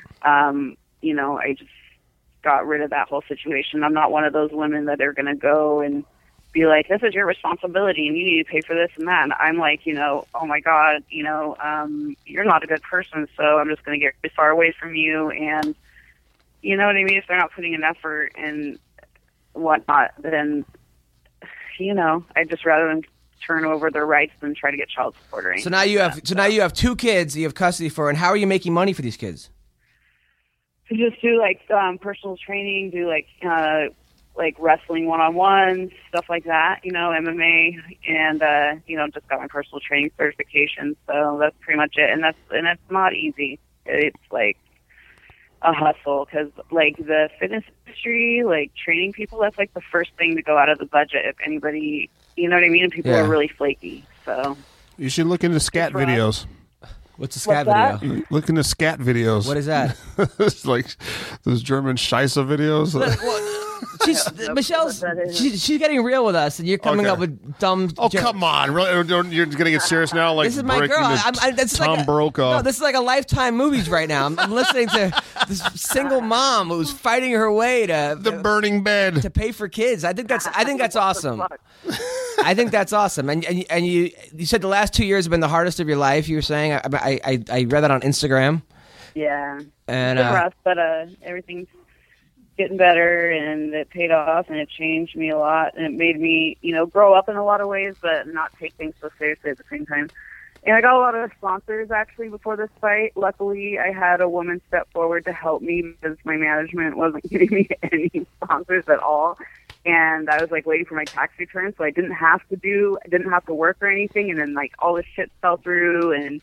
Speaker 3: I just got rid of that whole situation. I'm not one of those women that are going to go and be like, this is your responsibility, and you need to pay for this and that, and I'm like, oh my God, you're not a good person, so I'm just going to get as far away from you, and, you know what I mean? If they're not putting in effort and whatnot, then... I'd just rather than turn over their rights than try to get child support or anything.
Speaker 1: So now you have 2 kids you have custody for, and how are you making money for these kids?
Speaker 3: To just do like personal training, do like wrestling 1-on-1, stuff like that. MMA, and just got my personal training certification. So that's pretty much it, and it's not easy. It's like a hustle, because like the fitness industry, like training people, that's like the first thing to go out of the budget if anybody, you know what I mean? And people are really flaky. So
Speaker 2: You should look into scat videos.
Speaker 1: What's a scat video?
Speaker 2: Look into scat videos.
Speaker 1: What is that?
Speaker 2: It's like those German Scheisse videos.
Speaker 1: Michelle's she's getting real with us, and you're coming up with dumb.
Speaker 2: Oh, come on! Really, you're going to get serious now? Like
Speaker 1: this is my girl.
Speaker 2: Tom Brokaw.
Speaker 1: No, this is like a Lifetime movies right now. I'm listening to this single mom who's fighting her way to
Speaker 2: the burning bed
Speaker 1: to pay for kids. I think that's awesome. I think that's awesome. And you said the last 2 years have been the hardest of your life. You were saying I read that on Instagram.
Speaker 3: Yeah,
Speaker 1: and
Speaker 3: it's been rough, but everything's getting better, and it paid off, and it changed me a lot, and it made me, grow up in a lot of ways, but not take things so seriously at the same time. And I got a lot of sponsors, actually, before this fight. Luckily, I had a woman step forward to help me because my management wasn't giving me any sponsors at all. And I was, waiting for my tax return, so I didn't have to work or anything, and then, all this shit fell through, and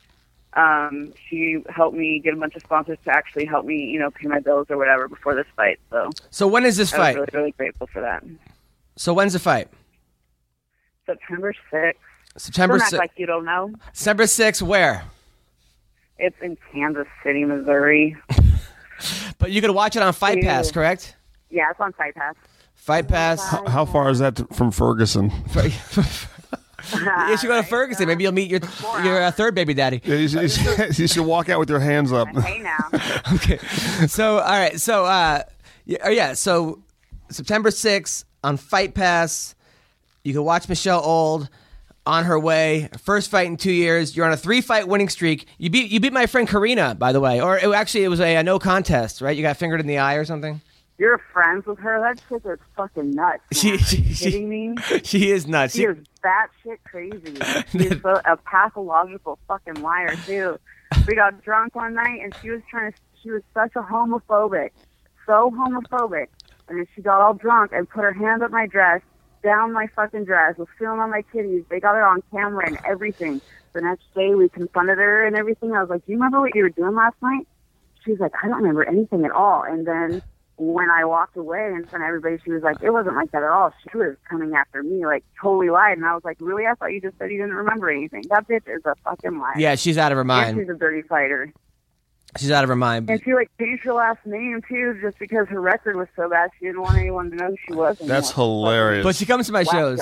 Speaker 3: she helped me get a bunch of sponsors to actually help me, pay my bills or whatever before this fight.
Speaker 1: So when is this fight?
Speaker 3: I was really, really grateful for that.
Speaker 1: So when's the fight?
Speaker 3: September 6th.
Speaker 1: September 6th.
Speaker 3: Don't act like you don't know.
Speaker 1: September 6th, where?
Speaker 3: It's in Kansas City, Missouri.
Speaker 1: But you could watch it on Fight Pass, correct?
Speaker 3: Yeah, it's on Fight Pass.
Speaker 1: Fight Pass.
Speaker 2: How far is that from Ferguson?
Speaker 1: You should go to Ferguson. Maybe you'll meet your third baby daddy.
Speaker 2: Yeah, you should walk out with your hands up.
Speaker 3: Hey now.
Speaker 1: Okay. So all right. So So September 6th on Fight Pass, you can watch Michelle Old on her way. First fight in 2 years. You're on a 3-fight winning streak. You beat my friend Karina, by the way. Or it was a no contest, right? You got fingered in the eye or something.
Speaker 3: You're friends with her? That chick is fucking nuts. Are you kidding me?
Speaker 1: She is nuts.
Speaker 3: She is batshit crazy. She's a pathological fucking liar, too. We got drunk one night, and she was such a homophobic. So homophobic. And then she got all drunk and put her hand up my dress, down my fucking dress, was feeling on my titties. They got it on camera and everything. The next day, we confronted her and everything. I was like, do you remember what you were doing last night? She's like, I don't remember anything at all. And then when I walked away in front of everybody, she was like, it wasn't like that at all. She was coming after me, totally lied. And I was like, really? I thought you just said you didn't remember anything. That bitch is a fucking liar.
Speaker 1: Yeah, she's out of her mind.
Speaker 3: And she's a dirty fighter.
Speaker 1: She's out of her mind.
Speaker 3: And she changed her last name too, just because her record was so bad. She didn't want anyone to know who she was anymore.
Speaker 2: That's hilarious.
Speaker 1: But she comes to my shows.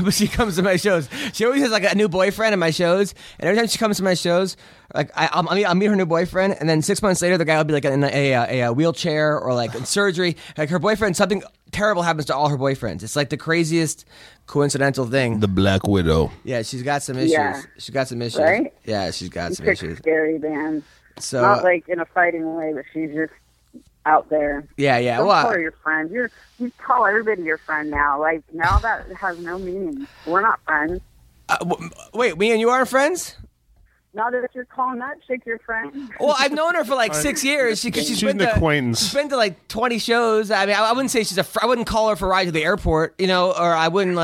Speaker 1: She always has a new boyfriend in my shows, and every time she comes to my shows, I'll meet her new boyfriend, and then 6 months later, the guy will be in a wheelchair or in surgery. Her boyfriend, something terrible happens to all her boyfriends. It's the craziest coincidental thing.
Speaker 2: The Black Widow.
Speaker 1: Yeah, she's got some issues.
Speaker 3: Yeah.
Speaker 1: She's got some issues.
Speaker 3: Right?
Speaker 1: Yeah, she's got some
Speaker 3: She's
Speaker 1: issues.
Speaker 3: Scary, man.
Speaker 1: So
Speaker 3: not in a fighting way, but she's just out there.
Speaker 1: Yeah.
Speaker 3: Don't call her your friend. You call everybody your friend now. Now that has no meaning. We're not friends.
Speaker 1: Wait, me and you aren't friends?
Speaker 3: Not that you're calling that chick your friend.
Speaker 1: Well, I've known her for 6 years. She's
Speaker 2: an acquaintance.
Speaker 1: She's been to 20 shows. I mean, I wouldn't say I wouldn't call her for a ride to the airport, or I wouldn't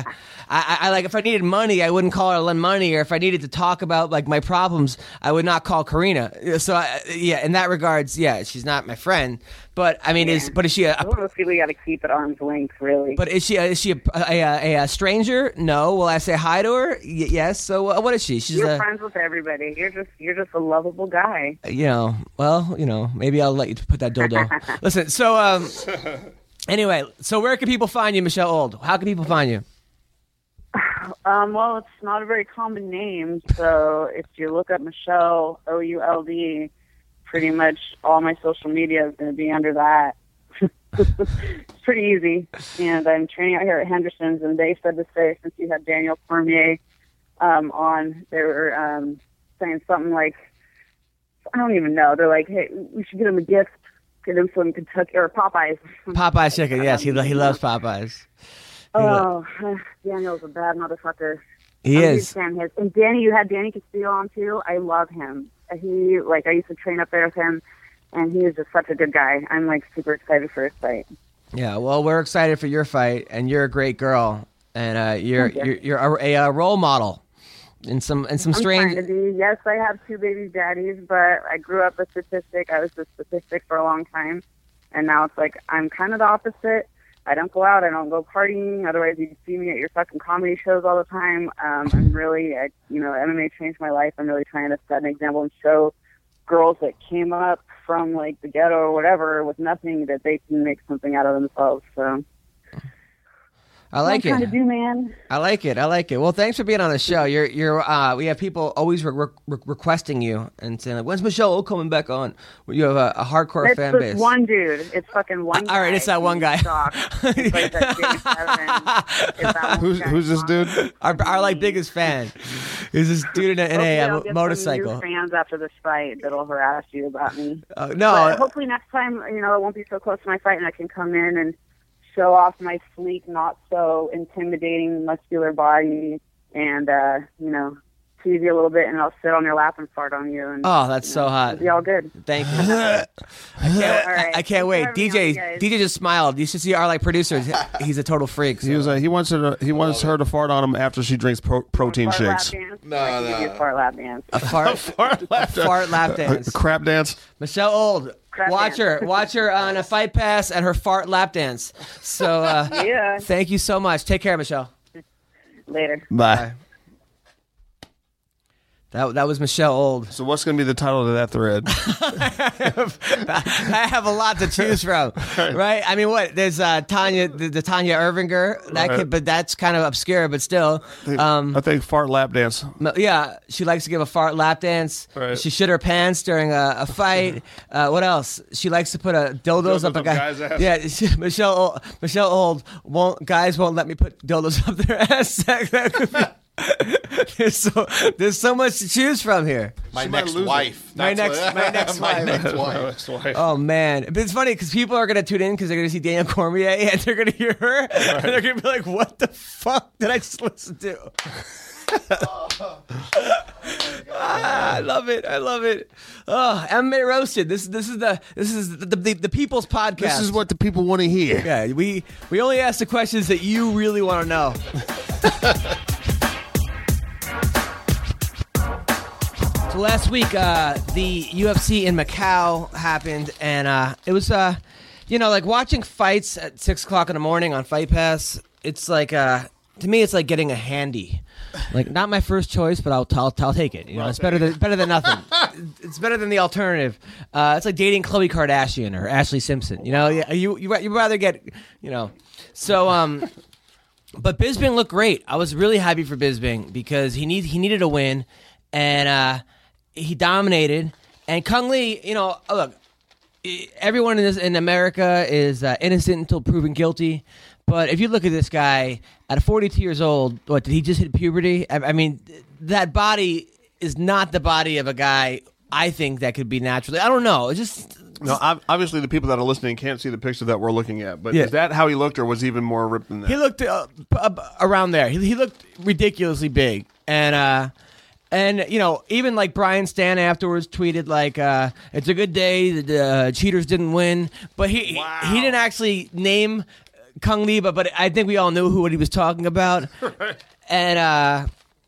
Speaker 1: I if I needed money, I wouldn't call her to lend money, or if I needed to talk about my problems, I would not call Karina. So in that regards, she's not my friend. But I mean, is she a?
Speaker 3: One of those people you got to keep at arm's length, really.
Speaker 1: But is she a stranger? No. Will I say hi to her? Yes. So what is she?
Speaker 3: You're friends with everybody. You're just a lovable guy.
Speaker 1: Maybe I'll let you put that dildo. Listen. So anyway, so where can people find you, Michelle Old? How can people find you?
Speaker 3: Well, it's not a very common name, so if you look up Michelle OULD, pretty much all my social media is going to be under that. It's pretty easy, and I'm training out here at Henderson's, and they said to say since you had Daniel Cormier on, they were saying something I don't even know. They're like, hey, we should get him a gift, get him some Kentucky or Popeyes.
Speaker 1: Popeyes chicken, yes, he loves Popeyes.
Speaker 3: Oh, Daniel's a bad motherfucker.
Speaker 1: He is.
Speaker 3: And Danny, you had Danny Castillo on too. I love him. I used to train up there with him, and he is just such a good guy. I'm super excited for his fight.
Speaker 1: Yeah, well, we're excited for your fight, and you're a great girl, and you're a role model. In some strange.
Speaker 3: Trying to be. Yes, I have 2 baby daddies, but I grew up a statistic. I was a statistic for a long time, and now it's I'm kind of the opposite. I don't go out. I don't go partying. Otherwise, you'd see me at your fucking comedy shows all the time. I'm really, MMA changed my life. I'm really trying to set an example and show girls that came up from like the ghetto or whatever with nothing that they can make something out of themselves. So.
Speaker 1: I like it.
Speaker 3: Trying to do, man.
Speaker 1: I like it. Well, thanks for being on the show. We have people always requesting you and saying, like, "When's Michelle O coming back on?" You have a hardcore fan base.
Speaker 3: It's one dude. It's fucking one guy.
Speaker 1: All right, it's that one guy.
Speaker 2: Who's this dude?
Speaker 3: Our
Speaker 1: like biggest fan. Is this dude in a motorcycle?
Speaker 3: Some new fans after this fight that'll harass you about me.
Speaker 1: No.
Speaker 3: But hopefully next time, it won't be so close to my fight, and I can come in and show off my sleek, not so intimidating, muscular body, and tease you a little bit, and I'll sit on your lap and fart on you. And,
Speaker 1: that's so hot.
Speaker 3: It'll be all good.
Speaker 1: Thank you. I can't wait. DJ just smiled. You should see our producer. He's a total freak. So.
Speaker 2: He wants her to fart on him after she drinks protein shakes.
Speaker 3: No. Fart lap dance.
Speaker 1: A fart lap dance.
Speaker 2: A crap dance.
Speaker 1: Michelle Old. Watch her on a Fight Pass and her fart lap dance. So
Speaker 3: yeah.
Speaker 1: Thank you so much. Take care, Michelle.
Speaker 3: Later.
Speaker 2: Bye.
Speaker 1: That was Michelle Old.
Speaker 2: So what's going to be the title of that thread?
Speaker 1: I have a lot to choose from, right? I mean, what? There's Tanya, the Tanya Irvinger, but that's kind of obscure, but still.
Speaker 2: I think fart lap dance.
Speaker 1: Yeah, she likes to give a fart lap dance.
Speaker 2: Right.
Speaker 1: She shit her pants during a fight. What else? She likes to put dildos up a guy's ass. Yeah, Michelle Old guys won't let me put dildos up their ass. That could be. There's so much to choose from here.
Speaker 4: My next wife.
Speaker 1: My next wife. Oh man, but it's funny because people are gonna tune in because they're gonna see Daniel Cormier and they're gonna hear her and they're gonna be like, "What the fuck did I just listen to?" I love it. Oh, MMA Roasted. This is the people's podcast.
Speaker 2: This is what the people want to hear.
Speaker 1: Yeah, we only ask the questions that you really want to know. So last week, the UFC in Macau happened, and it was, like watching fights at 6 o'clock in the morning on Fight Pass. It's like, to me, it's like getting a handy. Like, not my first choice, but I'll take it. It's better than nothing. It's better than the alternative. It's like dating Khloe Kardashian or Ashley Simpson. You rather get, So, but Bisping looked great. I was really happy for Bisping because he needed a win, and he dominated. And Kung Lee, look, everyone in America is innocent until proven guilty. But if you look at this guy at 42 years old, what, did he just hit puberty? I mean, that body is not the body of a guy I think that could be naturally. I don't know. It's just.
Speaker 2: No, obviously the people that are listening can't see the picture that we're looking at. But is that how he looked, or was he even more ripped than that?
Speaker 1: He looked around there. He looked ridiculously big. And even like Brian Stan afterwards tweeted like, "It's a good day. The cheaters didn't win," but he didn't actually name Kung Lee, but I think we all knew what he was talking about. Right. And I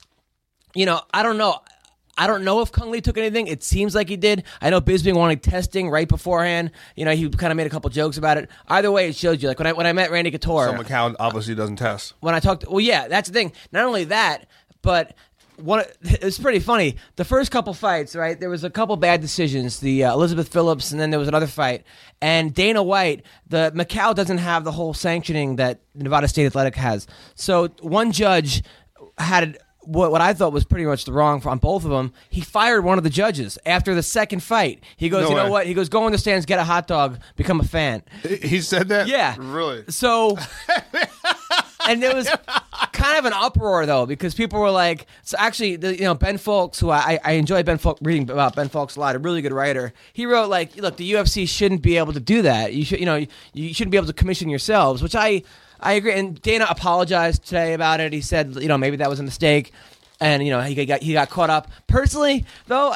Speaker 1: don't know. I don't know if Kung Lee took anything. It seems like he did. I know Bisping wanted testing right beforehand. He kind of made a couple jokes about it. Either way, it shows you. Like when I met Randy Couture.
Speaker 2: So Macau obviously doesn't test.
Speaker 1: When I talked, that's the thing. Not only that, but it's pretty funny. The first couple fights, right? There was a couple bad decisions. The Elizabeth Phillips, and then there was another fight. And Dana White, the Macau doesn't have the whole sanctioning that Nevada State Athletic has. So one judge had what I thought was pretty much the wrong on both of them. He fired one of the judges after the second fight. He goes, "You know what?" He goes, "Go in the stands, get a hot dog, become a fan."
Speaker 2: He said that?
Speaker 1: Yeah.
Speaker 2: Really?
Speaker 1: So, and there was kind of an uproar though, because people were like, so actually, Ben Fowlkes, who I enjoy reading about Ben Fowlkes a lot, a really good writer. He wrote like, look, the UFC shouldn't be able to do that. You shouldn't be able to commission yourselves, which I agree. And Dana apologized today about it. He said, maybe that was a mistake, and he got caught up. Personally, though,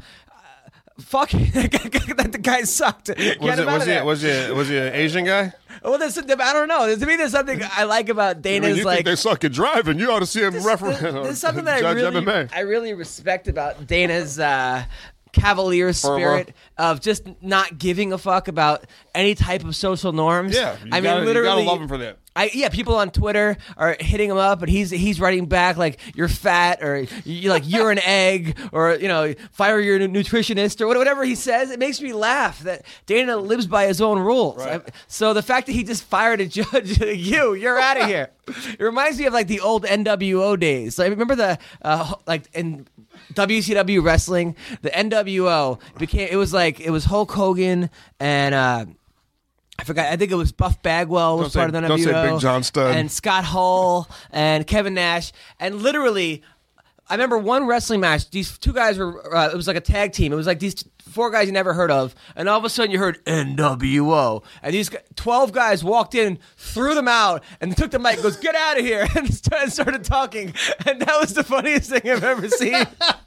Speaker 1: fuck that guy sucked.
Speaker 2: Was he an Asian guy?
Speaker 1: Well, I don't know. To me, there's something I like about Dana's.
Speaker 2: You think they suck at driving? You ought to see him reference.
Speaker 1: There's something that I really respect about Dana's cavalier spirit of just not giving a fuck about any type of social norms.
Speaker 2: Yeah,
Speaker 1: I mean, literally,
Speaker 2: you gotta love him for that.
Speaker 1: People on Twitter are hitting him up, but he's writing back like you're fat or you're an egg or fire your nutritionist or whatever he says. It makes me laugh that Dana lives by his own rules.
Speaker 2: Right.
Speaker 1: So the fact that he just fired a judge, you're out of here. It reminds me of like the old NWO days. I remember the in WCW wrestling, the NWO it was Hulk Hogan and. I forgot. I think it was Buff Bagwell was part of the NWO.
Speaker 2: Don't say Big John Studd.
Speaker 1: And Scott Hall and Kevin Nash. And literally, I remember one wrestling match. These two guys were, it was like a tag team. It was like these four guys you never heard of. And all of a sudden you heard NWO. And these 12 guys walked in, threw them out, and took the mic and goes, "Get out of here," and started talking. And that was the funniest thing I've ever seen.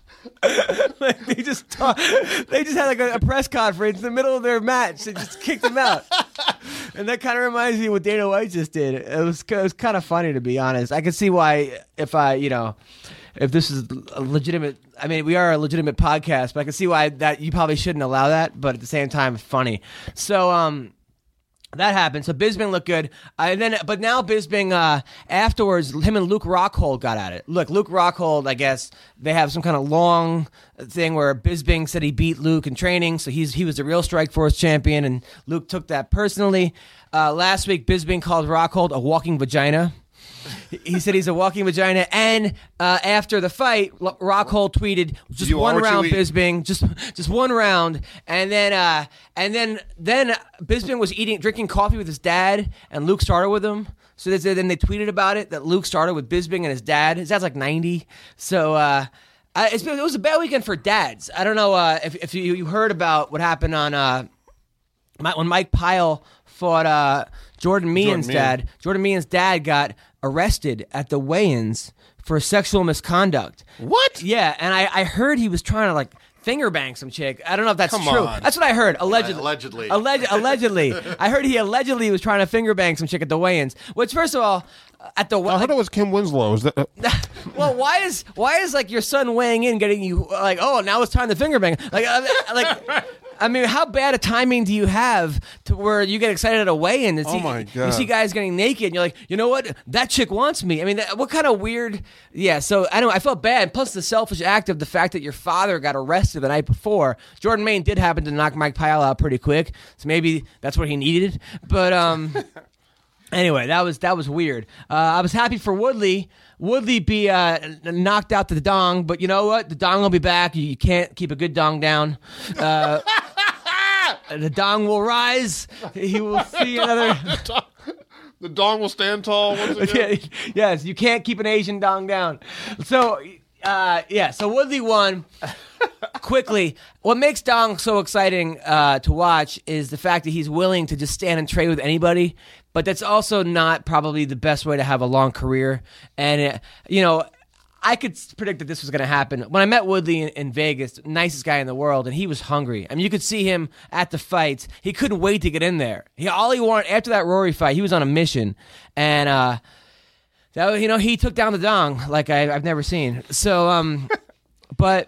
Speaker 1: They just had like a press conference in the middle of their match and just kicked them out. And that kind of reminds me of what Dana White just did. It was kind of funny, to be honest. I could see why if this is a legitimate, I mean, we are a legitimate podcast, but I can see why that you probably shouldn't allow that, but at the same time, funny. So, that happened. So Bisping looked good. But now Bisping, afterwards, him and Luke Rockhold got at it. Look, Luke Rockhold, I guess, they have some kind of long thing where Bisping said he beat Luke in training, so he was the real Strikeforce champion, and Luke took that personally. Last week, Bisping called Rockhold a walking vagina. He said he's a walking vagina, and after the fight, Rockhold tweeted, "Just one round, Bisping, just one round." And then Bisping was drinking coffee with his dad, and Luke started with him. So then they tweeted about it that Luke started with Bisping and his dad. His dad's like 90, so it was a bad weekend for dads. I don't know if you heard about what happened on when Mike Pyle fought Jordan Meehan's dad. Jordan Meehan's dad got arrested at the weigh-ins for sexual misconduct.
Speaker 2: What?
Speaker 1: Yeah, and I heard he was trying to like finger bang some chick. I don't know if that's
Speaker 2: Come
Speaker 1: true.
Speaker 2: on.
Speaker 1: That's what I heard. Allegedly.
Speaker 4: Allegedly.
Speaker 1: I heard he allegedly was trying to finger bang some chick at the weigh-ins. Which, first of all, at the
Speaker 4: I heard it was Kim Winslow. Is that?
Speaker 1: Well, why is like your son weighing in, getting you like, oh, now it's time to finger bang? I mean, how bad a timing do you have to where you get excited at a weigh-in?
Speaker 2: Oh my God.
Speaker 1: You see guys getting naked, and you're like, you know what? That chick wants me. I mean, what kind of weird? Yeah. So I felt bad. Plus the selfish act of the fact that your father got arrested the night before. Jordan Maine did happen to knock Mike Pyle out pretty quick, so maybe that's what he needed. But anyway, that was weird. I was happy for Woodley. Woodley be knocked out to the dong, but you know what? The dong will be back. You can't keep a good dong down. The dong will rise. He will see another.
Speaker 2: The dong will stand tall once again.
Speaker 1: Yes, you can't keep an Asian dong down. So, so Woodley won quickly. What makes Dong so exciting to watch is the fact that he's willing to just stand and trade with anybody. But that's also not probably the best way to have a long career. And, I could predict that this was going to happen. When I met Woodley in Vegas, nicest guy in the world, and he was hungry. I mean, you could see him at the fights. He couldn't wait to get in there. All he wanted, after that Rory fight, he was on a mission. And, he took down the dong like I've never seen. So, but,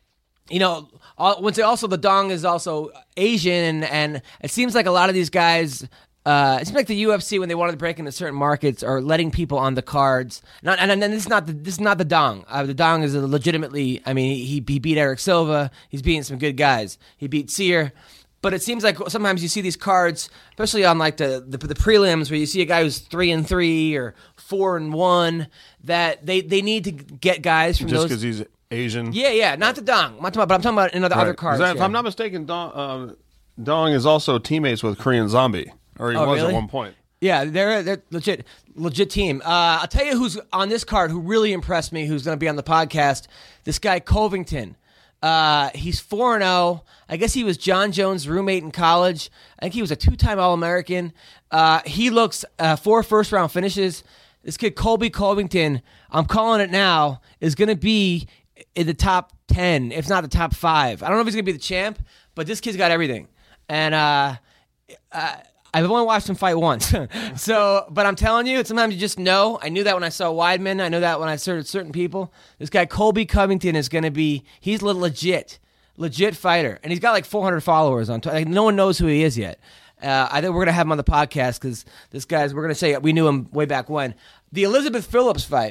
Speaker 1: also the dong is also Asian, and it seems like a lot of these guys... it seems like the UFC, when they wanted to break into certain markets, are letting people on the cards. And this is not the dong. The dong is legitimately. I mean, he beat Eric Silva. He's beating some good guys. He beat Sear. But it seems like sometimes you see these cards, especially on like the prelims, where you see a guy who's 3-3 or 4-1, that they need to get guys from
Speaker 2: just
Speaker 1: those.
Speaker 2: because he's Asian.
Speaker 1: Yeah, not the dong. I'm talking about in other cards.
Speaker 2: If I'm not mistaken, Dong is also teammates with Korean Zombie. Or he was
Speaker 1: really?
Speaker 2: at one point.
Speaker 1: Yeah, they're legit team. I'll tell you who's on this card who really impressed me, who's going to be on the podcast. This guy, Covington. He's 4-0. I guess he was John Jones' roommate in college. I think he was a 2-time All-American. He looks 4 first-round finishes. This kid, Colby Covington, I'm calling it now, is going to be in the top 10, if not the top 5. I don't know if he's going to be the champ, but this kid's got everything. And I've only watched him fight once. But I'm telling you, sometimes you just know. I knew that when I saw Weidman. I know that when I saw certain people. This guy, Colby Covington, is going to be, he's legit. legit fighter, and he's got like 400 followers on. Like, no one knows who he is yet. I think we're gonna have him on the podcast because this guy's. We're gonna say we knew him way back when. The Elizabeth Phillips fight.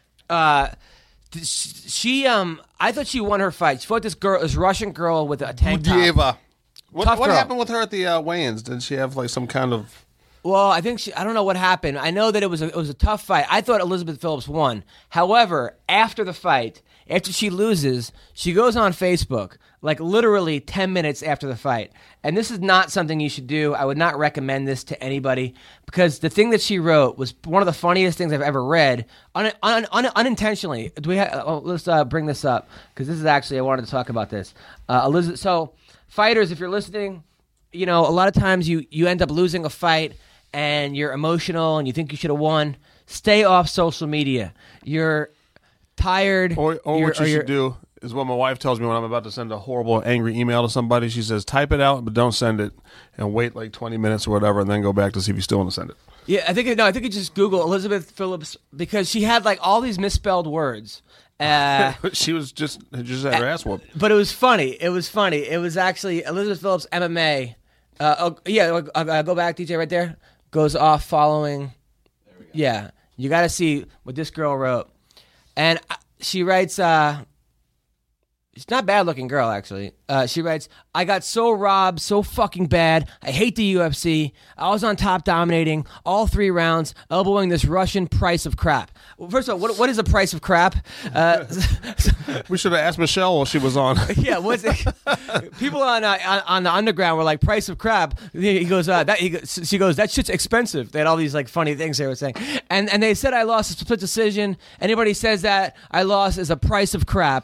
Speaker 1: She I thought she won her fight. She fought this Russian girl with a tank top.
Speaker 2: Budieva. What
Speaker 1: girl.
Speaker 2: happened with her at the weigh-ins? Did she have like some kind of?
Speaker 1: Well, I think I don't know what happened. I know that it was a tough fight. I thought Elizabeth Phillips won. However, after the fight, after she loses, she goes on Facebook, like literally 10 minutes after the fight. And this is not something you should do. I would not recommend this to anybody because the thing that she wrote was one of the funniest things I've ever read, unintentionally. Let's bring this up because this is actually, I wanted to talk about this. Elizabeth, so fighters, if you're listening, you know, a lot of times you end up losing a fight and you're emotional and you think you should have won. Stay off social media. You're tired.
Speaker 2: Or what you should do is what my wife tells me when I'm about to send a horrible, angry email to somebody. She says, type it out, but don't send it, and wait like 20 minutes or whatever, and then go back to see if you still want to send it.
Speaker 1: Yeah, I think you just Google Elizabeth Phillips because she had like all these misspelled words.
Speaker 2: She was just had her ass whooped.
Speaker 1: But it was funny. It was actually Elizabeth Phillips MMA. Go back, DJ, right there. Goes off following. Yeah, you got to see what this girl wrote, and she writes. She's not a bad-looking girl, actually. She writes, I got so robbed, so fucking bad. I hate the UFC. I was on top dominating all 3 rounds, elbowing this Russian price of crap. Well, first of all, what is a price of crap?
Speaker 2: We should have asked Michelle while she was on.
Speaker 1: Yeah, what's it? People on the underground were like, price of crap. She goes, that shit's expensive. They had all these like funny things they were saying. And they said I lost a split decision. Anybody says that I lost is a price of crap.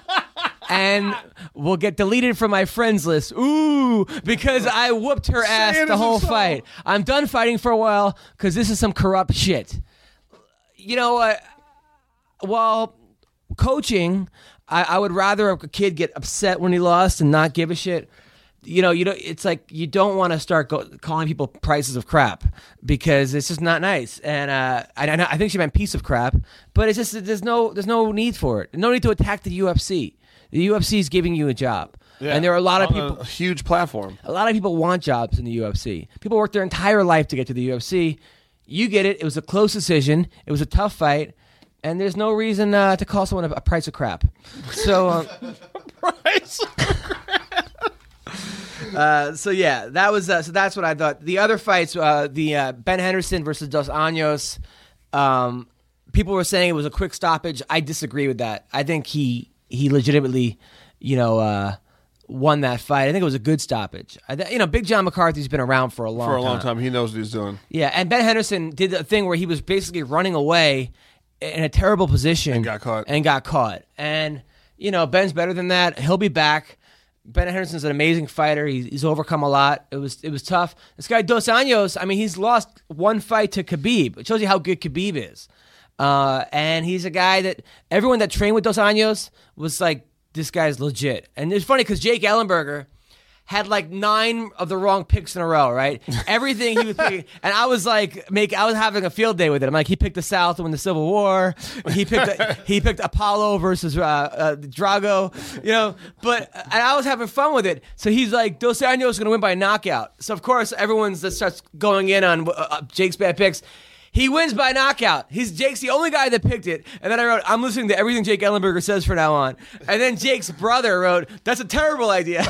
Speaker 1: And will get deleted from my friends list. Ooh, because I whooped her ass the whole fight. I'm done fighting for a while because this is some corrupt shit. You know what? While coaching, I would rather a kid get upset when he lost and not give a shit. You know, it's like you don't want to start calling people prices of crap because it's just not nice. And I think she meant piece of crap, but it's just there's no need for it. No need to attack the UFC. The UFC is giving you a job. Yeah, and there are a lot of people.
Speaker 2: A huge platform.
Speaker 1: A lot of people want jobs in the UFC. People work their entire life to get to the UFC. You get it. It was a close decision. It was a tough fight. And there's no reason to call someone a price of crap. So,
Speaker 2: price of crap.
Speaker 1: So that was so that's what I thought. The other fights, the Ben Henderson versus Dos Anjos, people were saying it was a quick stoppage. I disagree with that. I think he legitimately, won that fight. I think it was a good stoppage. Big John McCarthy's been around for a long
Speaker 2: time. He knows what he's doing.
Speaker 1: Yeah, and Ben Henderson did a thing where he was basically running away in a terrible position
Speaker 2: and got caught.
Speaker 1: And Ben's better than that. He'll be back. Ben Henderson's an amazing fighter. He's overcome a lot. It was tough. This guy Dos Anjos, I mean, he's lost one fight to Khabib. It shows you how good Khabib is. And he's a guy that everyone that trained with Dos Anjos was like, this guy's legit. And it's funny because Jake Ellenberger had like 9 of the wrong picks in a row, right? Everything he was picking. And I was like, I was having a field day with it. I'm like, he picked the South to win the Civil War. He picked Apollo versus Drago, and I was having fun with it. So he's like, Dos Anjos is going to win by knockout. So of course, everyone starts going in on Jake's bad picks. He wins by knockout. Jake's the only guy that picked it. And then I wrote, I'm listening to everything Jake Ellenberger says from now on. And then Jake's brother wrote, that's a terrible idea.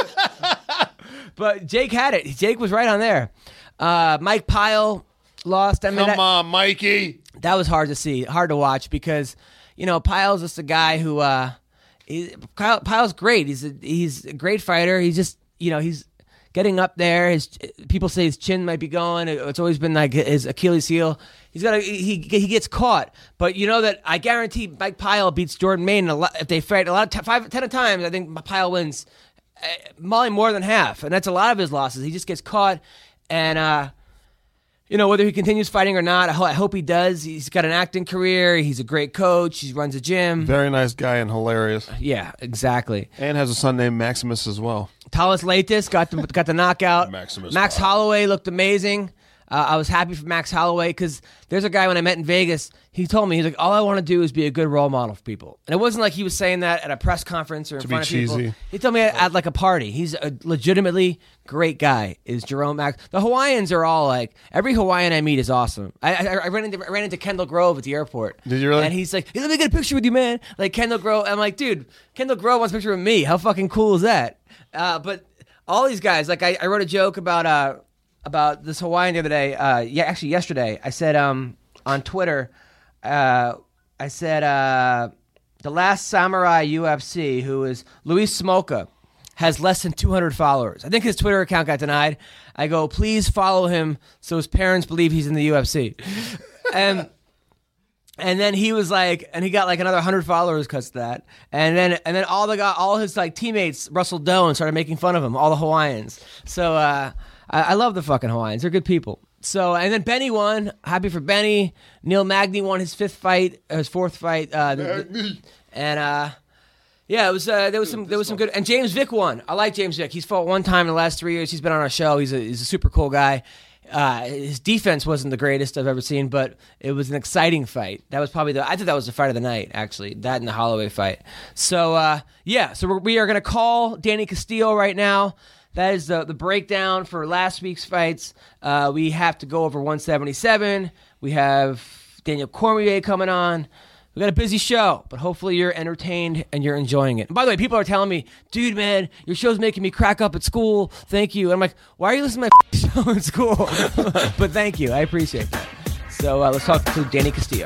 Speaker 1: But Jake had it. Jake was right on there. Mike Pyle lost.
Speaker 2: Come on, Mikey.
Speaker 1: That was hard to see, hard to watch because, Pyle's just a guy who, Pyle's great. He's a great fighter. He's just, he's getting up there. People say his chin might be going. It's always been like his Achilles heel. He gets caught. But you know that I guarantee Mike Pyle beats Jordan Main if they fight 10 times. I think Pyle wins more than half, and that's a lot of his losses. He just gets caught, and whether he continues fighting or not, I hope he does. He's got an acting career. He's a great coach. He runs a gym.
Speaker 2: Very nice guy and hilarious.
Speaker 1: Yeah, exactly.
Speaker 2: And has a son named Maximus as well.
Speaker 1: Talis Laitis got the knockout.
Speaker 2: Maximus.
Speaker 1: Max Holloway looked amazing. I was happy for Max Holloway because there's a guy when I met in Vegas, he told me, he's like, all I want to do is be a good role model for people. And it wasn't like he was saying that at a press conference or in front of people. He told me at like a party. He's a legitimately great guy, is Jerome Max. The Hawaiians are all like, every Hawaiian I meet is awesome. I ran into Kendall Grove at the airport.
Speaker 2: Did you really?
Speaker 1: And he's like, hey, let me get a picture with you, man. Like Kendall Grove. I'm like, dude, Kendall Grove wants a picture with me. How fucking cool is that? But all these guys, like I wrote a joke about this Hawaiian the other day. Actually yesterday. I said on Twitter, I said the last Samurai UFC, who is Luis Smolka, has less than 200 followers. I think his Twitter account got denied. I go, please follow him so his parents believe he's in the UFC. And then he was like, and he got like another 100 followers because of that. And then all his like teammates, Russell Doan, started making fun of him, all the Hawaiians. So I love the fucking Hawaiians. They're good people. So, and then Benny won. Happy for Benny. Neil Magny won his fourth fight. Yeah, it was. There was some good. And James Vick won. I like James Vick. He's fought one time in the last 3 years. He's been on our show. He's a super cool guy. His defense wasn't the greatest I've ever seen, but it was an exciting fight. That was probably I think that was the fight of the night, actually. That and the Holloway fight. So so we are going to call Danny Castillo right now. That is the breakdown for last week's fights. We have to go over 177. We have Daniel Cormier coming on. We got a busy show, but hopefully you're entertained and you're enjoying it. And by the way, people are telling me, dude, man, your show's making me crack up at school. Thank you. And I'm like, why are you listening to my show in school? But thank you. I appreciate that. So let's talk to Danny Castillo.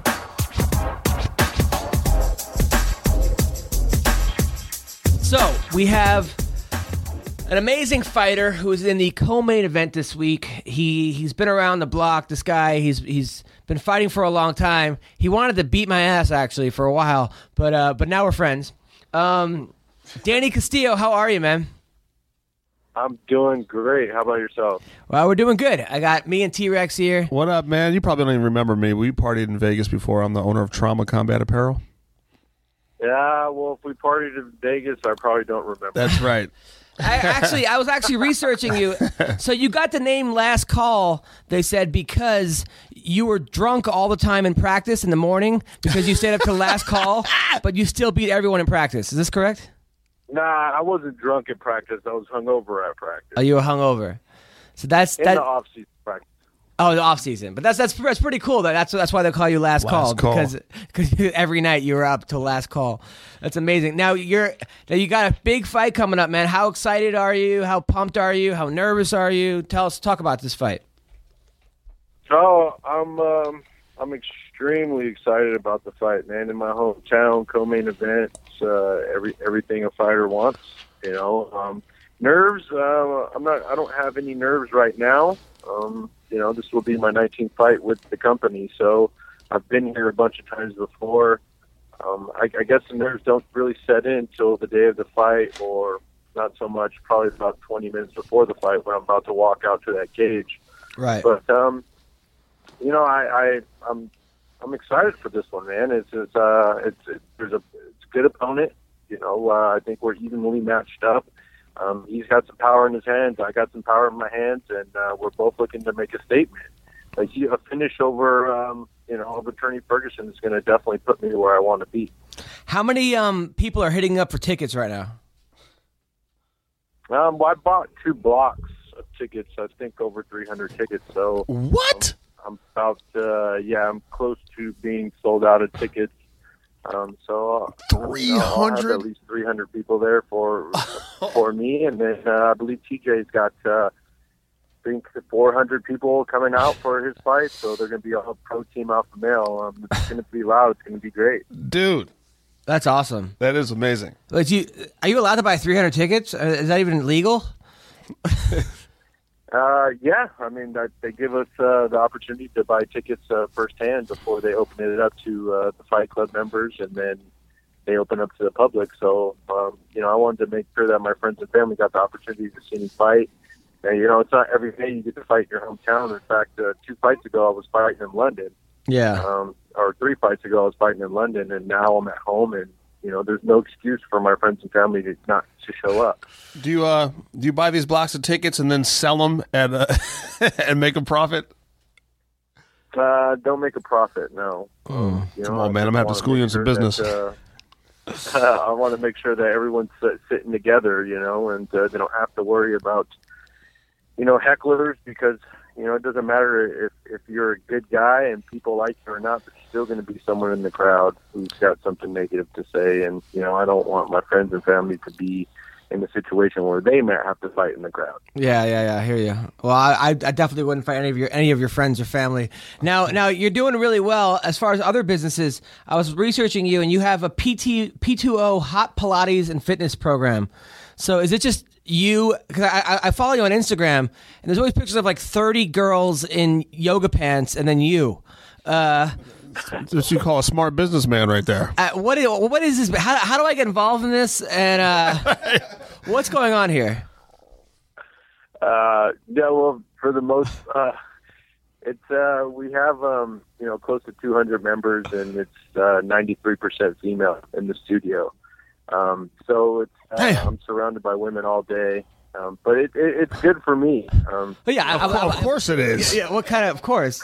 Speaker 1: So we have an amazing fighter who is in the co-main event this week. He's been around the block. This guy, he's been fighting for a long time. He wanted to beat my ass actually for a while, but now we're friends. Danny Castillo, how are you, man?
Speaker 5: I'm doing great. How about yourself?
Speaker 1: Well, we're doing good. I got me and T-Rex here.
Speaker 2: What up, man? You probably don't even remember me. We partied in Vegas before. I'm the owner of Trauma Combat Apparel.
Speaker 5: Yeah, well, if we partied in Vegas, I probably don't remember.
Speaker 2: That's right.
Speaker 1: I was actually researching you. So you got the name Last Call, they said, because you were drunk all the time in practice in the morning because you stayed up till last call, but you still beat everyone in practice. Is this correct?
Speaker 5: Nah, I wasn't drunk in practice. I was hungover at practice.
Speaker 1: Oh, you were hungover. So that's
Speaker 5: in the off-season practice. Oh,
Speaker 1: the off season, but that's pretty cool. That's why they call you last call because every night you were up till last call. That's amazing. Now you got a big fight coming up, man. How excited are you? How pumped are you? How nervous are you? Talk about this fight.
Speaker 5: Oh, I'm extremely excited about the fight, man. In my hometown, co-main event, everything a fighter wants. You know, nerves. I don't have any nerves right now. This will be my 19th fight with the company, so I've been here a bunch of times before. I guess the nerves don't really set in until the day of the fight, or not so much, probably about 20 minutes before the fight when I'm about to walk out to that cage.
Speaker 1: Right.
Speaker 5: But I'm excited for this one, man. It's a good opponent. I think we're evenly matched up. He's got some power in his hands. I got some power in my hands, and we're both looking to make a statement. A finish over Tony Ferguson is going to definitely put me where I want to be.
Speaker 1: How many people are hitting up for tickets right now?
Speaker 5: Well, I bought 2 blocks of tickets. I think over 300 tickets. So
Speaker 2: what?
Speaker 5: I'm about I'm close to being sold out of tickets.
Speaker 2: 300?
Speaker 5: I'll have at least 300 people there for me, and then I believe TJ's got 400 people coming out for his fight, so they're going to be all pro team alpha male. It's going to be loud. It's going to be great.
Speaker 2: Dude.
Speaker 1: That's awesome.
Speaker 2: That is amazing.
Speaker 1: Are you allowed to buy 300 tickets? Is that even legal?
Speaker 5: Yeah. I mean, they give us the opportunity to buy tickets firsthand before they open it up to the Fight Club members, and then they open up to the public. So, I wanted to make sure that my friends and family got the opportunity to see me fight. And, it's not every day you get to fight in your hometown. In fact, 2 fights ago, I was fighting in London.
Speaker 1: Yeah.
Speaker 5: Or 3 fights ago, I was fighting in London, and now I'm at home, and there's no excuse for my friends and family to not to show up.
Speaker 2: Do you buy these blocks of tickets and then sell them and make a profit?
Speaker 5: Don't make a profit, no.
Speaker 2: Come on, man! I'm gonna have to school you in some business.
Speaker 5: I want to make sure that everyone's sitting together, and they don't have to worry about, hecklers, because it doesn't matter if you're a good guy and people like you or not. There's still going to be someone in the crowd who's got something negative to say, and I don't want my friends and family to be in a situation where they might have to fight in the crowd.
Speaker 1: Yeah, I hear you. Well, I definitely wouldn't fight any of your friends or family. Now you're doing really well as far as other businesses. I was researching you, and you have a P2O hot Pilates and fitness program. So is it just you? Because I follow you on Instagram, and there's always pictures of like 30 girls in yoga pants, and then you.
Speaker 2: That's what you call a smart businessman right there.
Speaker 1: What is this? How do I get involved in this? And what's going on here?
Speaker 5: Yeah, well, for the most, we have close to 200 members, and it's 93% female in the studio. So it's I'm surrounded by women all day. But it's good for me.
Speaker 2: Of course it is.
Speaker 1: Yeah, what kind of? Of course.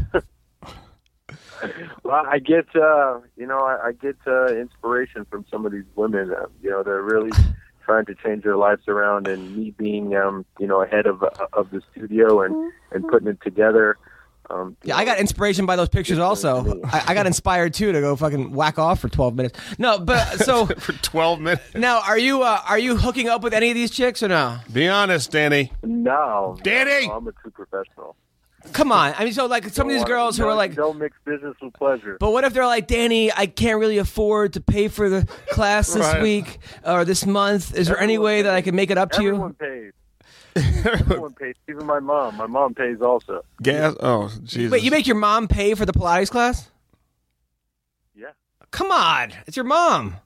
Speaker 5: Well, I get inspiration from some of these women. They're really trying to change their lives around, and me being ahead of the studio and putting it together.
Speaker 1: I got inspiration by those pictures also. I got inspired too to go fucking whack off for 12 minutes. No, but so
Speaker 2: for 12 minutes.
Speaker 1: Now, are you hooking up with any of these chicks or no?
Speaker 2: Be honest, Danny.
Speaker 5: No,
Speaker 2: Danny.
Speaker 5: No, I'm a true professional.
Speaker 1: Come on. I mean, so like some of these girls who are like,
Speaker 5: don't mix business with pleasure.
Speaker 1: But what if they're like, Danny, I can't really afford to pay for the class this week or this month. Is there any way that I can make it up to you?
Speaker 5: Everyone pays. Everyone pays. Even my mom. My mom pays also.
Speaker 2: Gas? Oh, Jesus.
Speaker 1: Wait, you make your mom pay for the Pilates class?
Speaker 5: Yeah.
Speaker 1: Come on. It's your mom.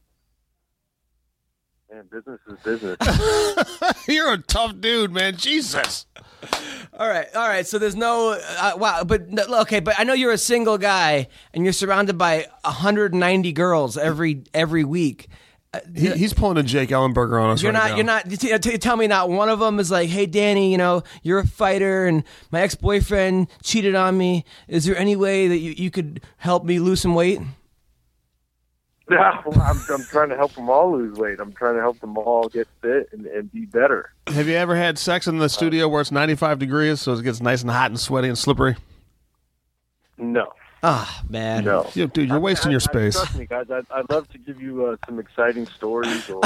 Speaker 5: Man, business is business.
Speaker 2: You're a tough dude, man. Jesus.
Speaker 1: All right. So there's no okay, but I know you're a single guy and you're surrounded by 190 girls every week.
Speaker 2: He's pulling a Jake Ellenberger on us.
Speaker 1: You're not. Tell me, not one of them is like, "Hey, Danny, you're a fighter, and my ex-boyfriend cheated on me. Is there any way that you could help me lose some weight?"
Speaker 5: I'm trying to help them all lose weight. I'm trying to help them all get fit and be better.
Speaker 2: Have you ever had sex in the studio where it's 95 degrees, so it gets nice and hot and sweaty and slippery?
Speaker 5: No.
Speaker 1: Ah, man.
Speaker 5: No.
Speaker 2: Yeah, dude, you're wasting your space.
Speaker 5: Trust me, guys. I'd love to give you some exciting stories, or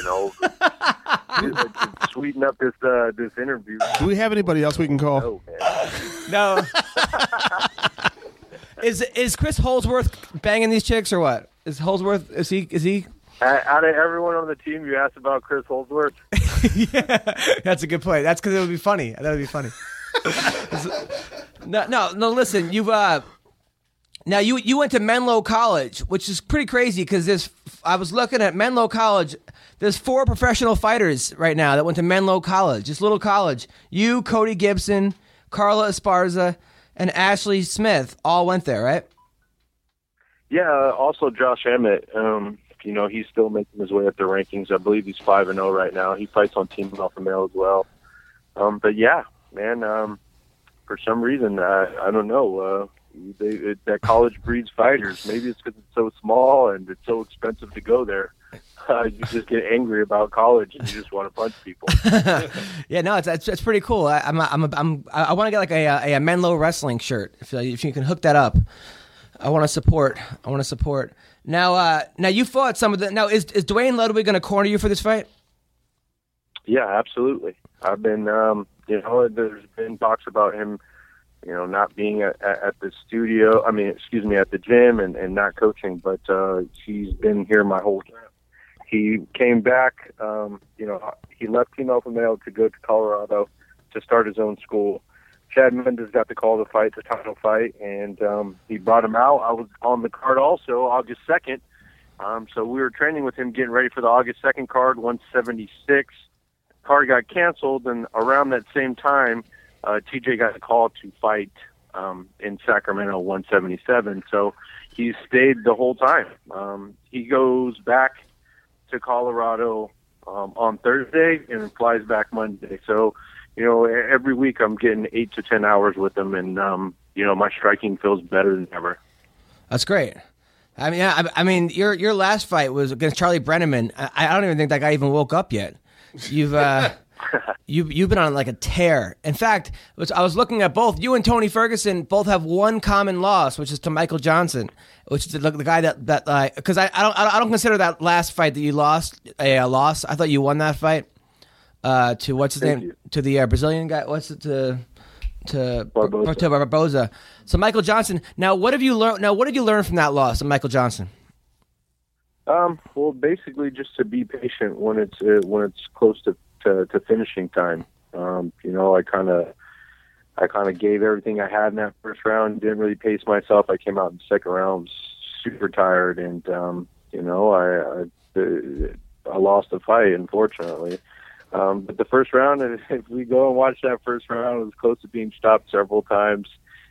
Speaker 5: sweeten up this interview.
Speaker 2: Do we have anybody else we can call?
Speaker 5: No, man.
Speaker 1: No. Is Chris Holdsworth banging these chicks or what? Is Holdsworth? Is he? Out
Speaker 5: of everyone on the team, you asked about Chris Holdsworth.
Speaker 1: Yeah, that's a good point. That's because it would be funny. That would be funny. No. Listen, you've now you went to Menlo College, which is pretty crazy because I was looking at Menlo College. There's 4 professional fighters right now that went to Menlo College, this little college. You, Cody Gibson, Carla Esparza, and Ashley Smith all went there, right?
Speaker 5: Yeah. Also, Josh Emmett. He's still making his way up the rankings. I believe he's 5-0 right now. He fights on Team Alpha Male as well. But yeah, man. For some reason, I don't know. That college breeds fighters. Maybe it's because it's so small and it's so expensive to go there. You just get angry about college and you just want to punch people.
Speaker 1: Yeah, no, it's pretty cool. I want to get like a Menlo wrestling shirt. If you can hook that up, I want to support. Now you fought some of the. Now is Dwayne Ludwig going to corner you for this fight?
Speaker 5: Yeah, absolutely. I've been, there's been talks about him, not being at the studio. At the gym and not coaching. But he's been here my whole time. He came back. He left Team Alpha Male to go to Colorado to start his own school. Chad Mendes got the call to fight the title fight, and he brought him out. I was on the card also, August 2nd. So we were training with him, getting ready for the August 2nd card, 176. Card got canceled, and around that same time, TJ got a call to fight in Sacramento 177. So he stayed the whole time. He goes back to Colorado on Thursday and flies back Monday. So, every week I'm getting 8 to 10 hours with him, and my striking feels better than ever.
Speaker 1: That's great. I mean, your last fight was against Charlie Brenneman. I don't even think that guy even woke up yet. You've you've been on like a tear. In fact, I was looking at both you and Tony Ferguson. Both have one common loss, which is to Michael Johnson, which is the guy that because I don't consider that last fight that you lost a loss. I thought you won that fight to what's his name, to the Brazilian guy. What's it to Barboza. So Michael Johnson. Now, what have you learned? Now, what did you learn from that loss of Michael Johnson?
Speaker 5: Well, basically, just to be patient when it's close to finishing time. I kind of gave everything I had in that first round. Didn't really pace myself. I came out in the second round super tired, and I lost the fight, unfortunately. But the first round, if we go and watch that first round, it was close to being stopped several times.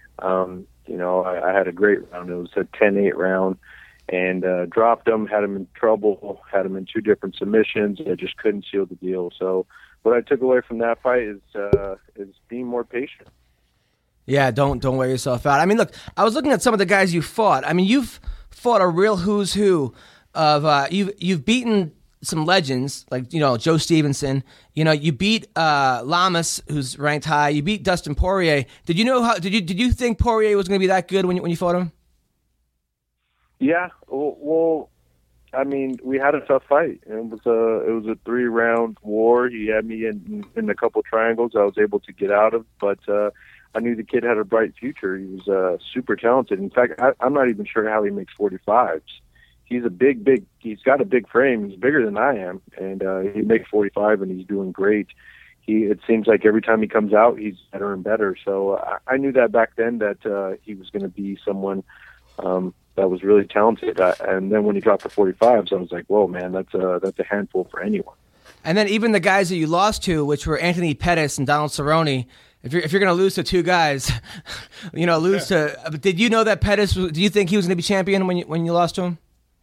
Speaker 5: I had a great round. It was a 10-8 round, and dropped him, had him in trouble, had him in 2 different submissions, and I just couldn't seal the deal. So what I took away from that fight is being more patient.
Speaker 1: Yeah, don't wear yourself out. I mean, look, I was looking at some of the guys you fought. I mean, you've fought a real who's who of you've beaten some legends like Joe Stevenson. You beat Lamas, who's ranked high. You beat Dustin Poirier. Did you think Poirier was going to be that good when you fought him?
Speaker 5: Yeah. Well, I mean, we had a tough fight. It was a 3-round war. He had me in a couple triangles I was able to get out of, but I knew the kid had a bright future. He was super talented. In fact, I'm not even sure how he makes 45s. He's he's got a big frame. He's bigger than I am, and he makes 45, and he's doing great. It seems like every time he comes out, he's better and better. So I knew that back then that he was going to be someone that was really talented. And then when he dropped the 45s, I was like, whoa, man, that's a handful for anyone.
Speaker 1: And then even the guys that you lost to, which were Anthony Pettis and Donald Cerrone, if you're going to lose to 2 guys, to. Did you know that Pettis? Do you think he was going to be champion when you lost to him?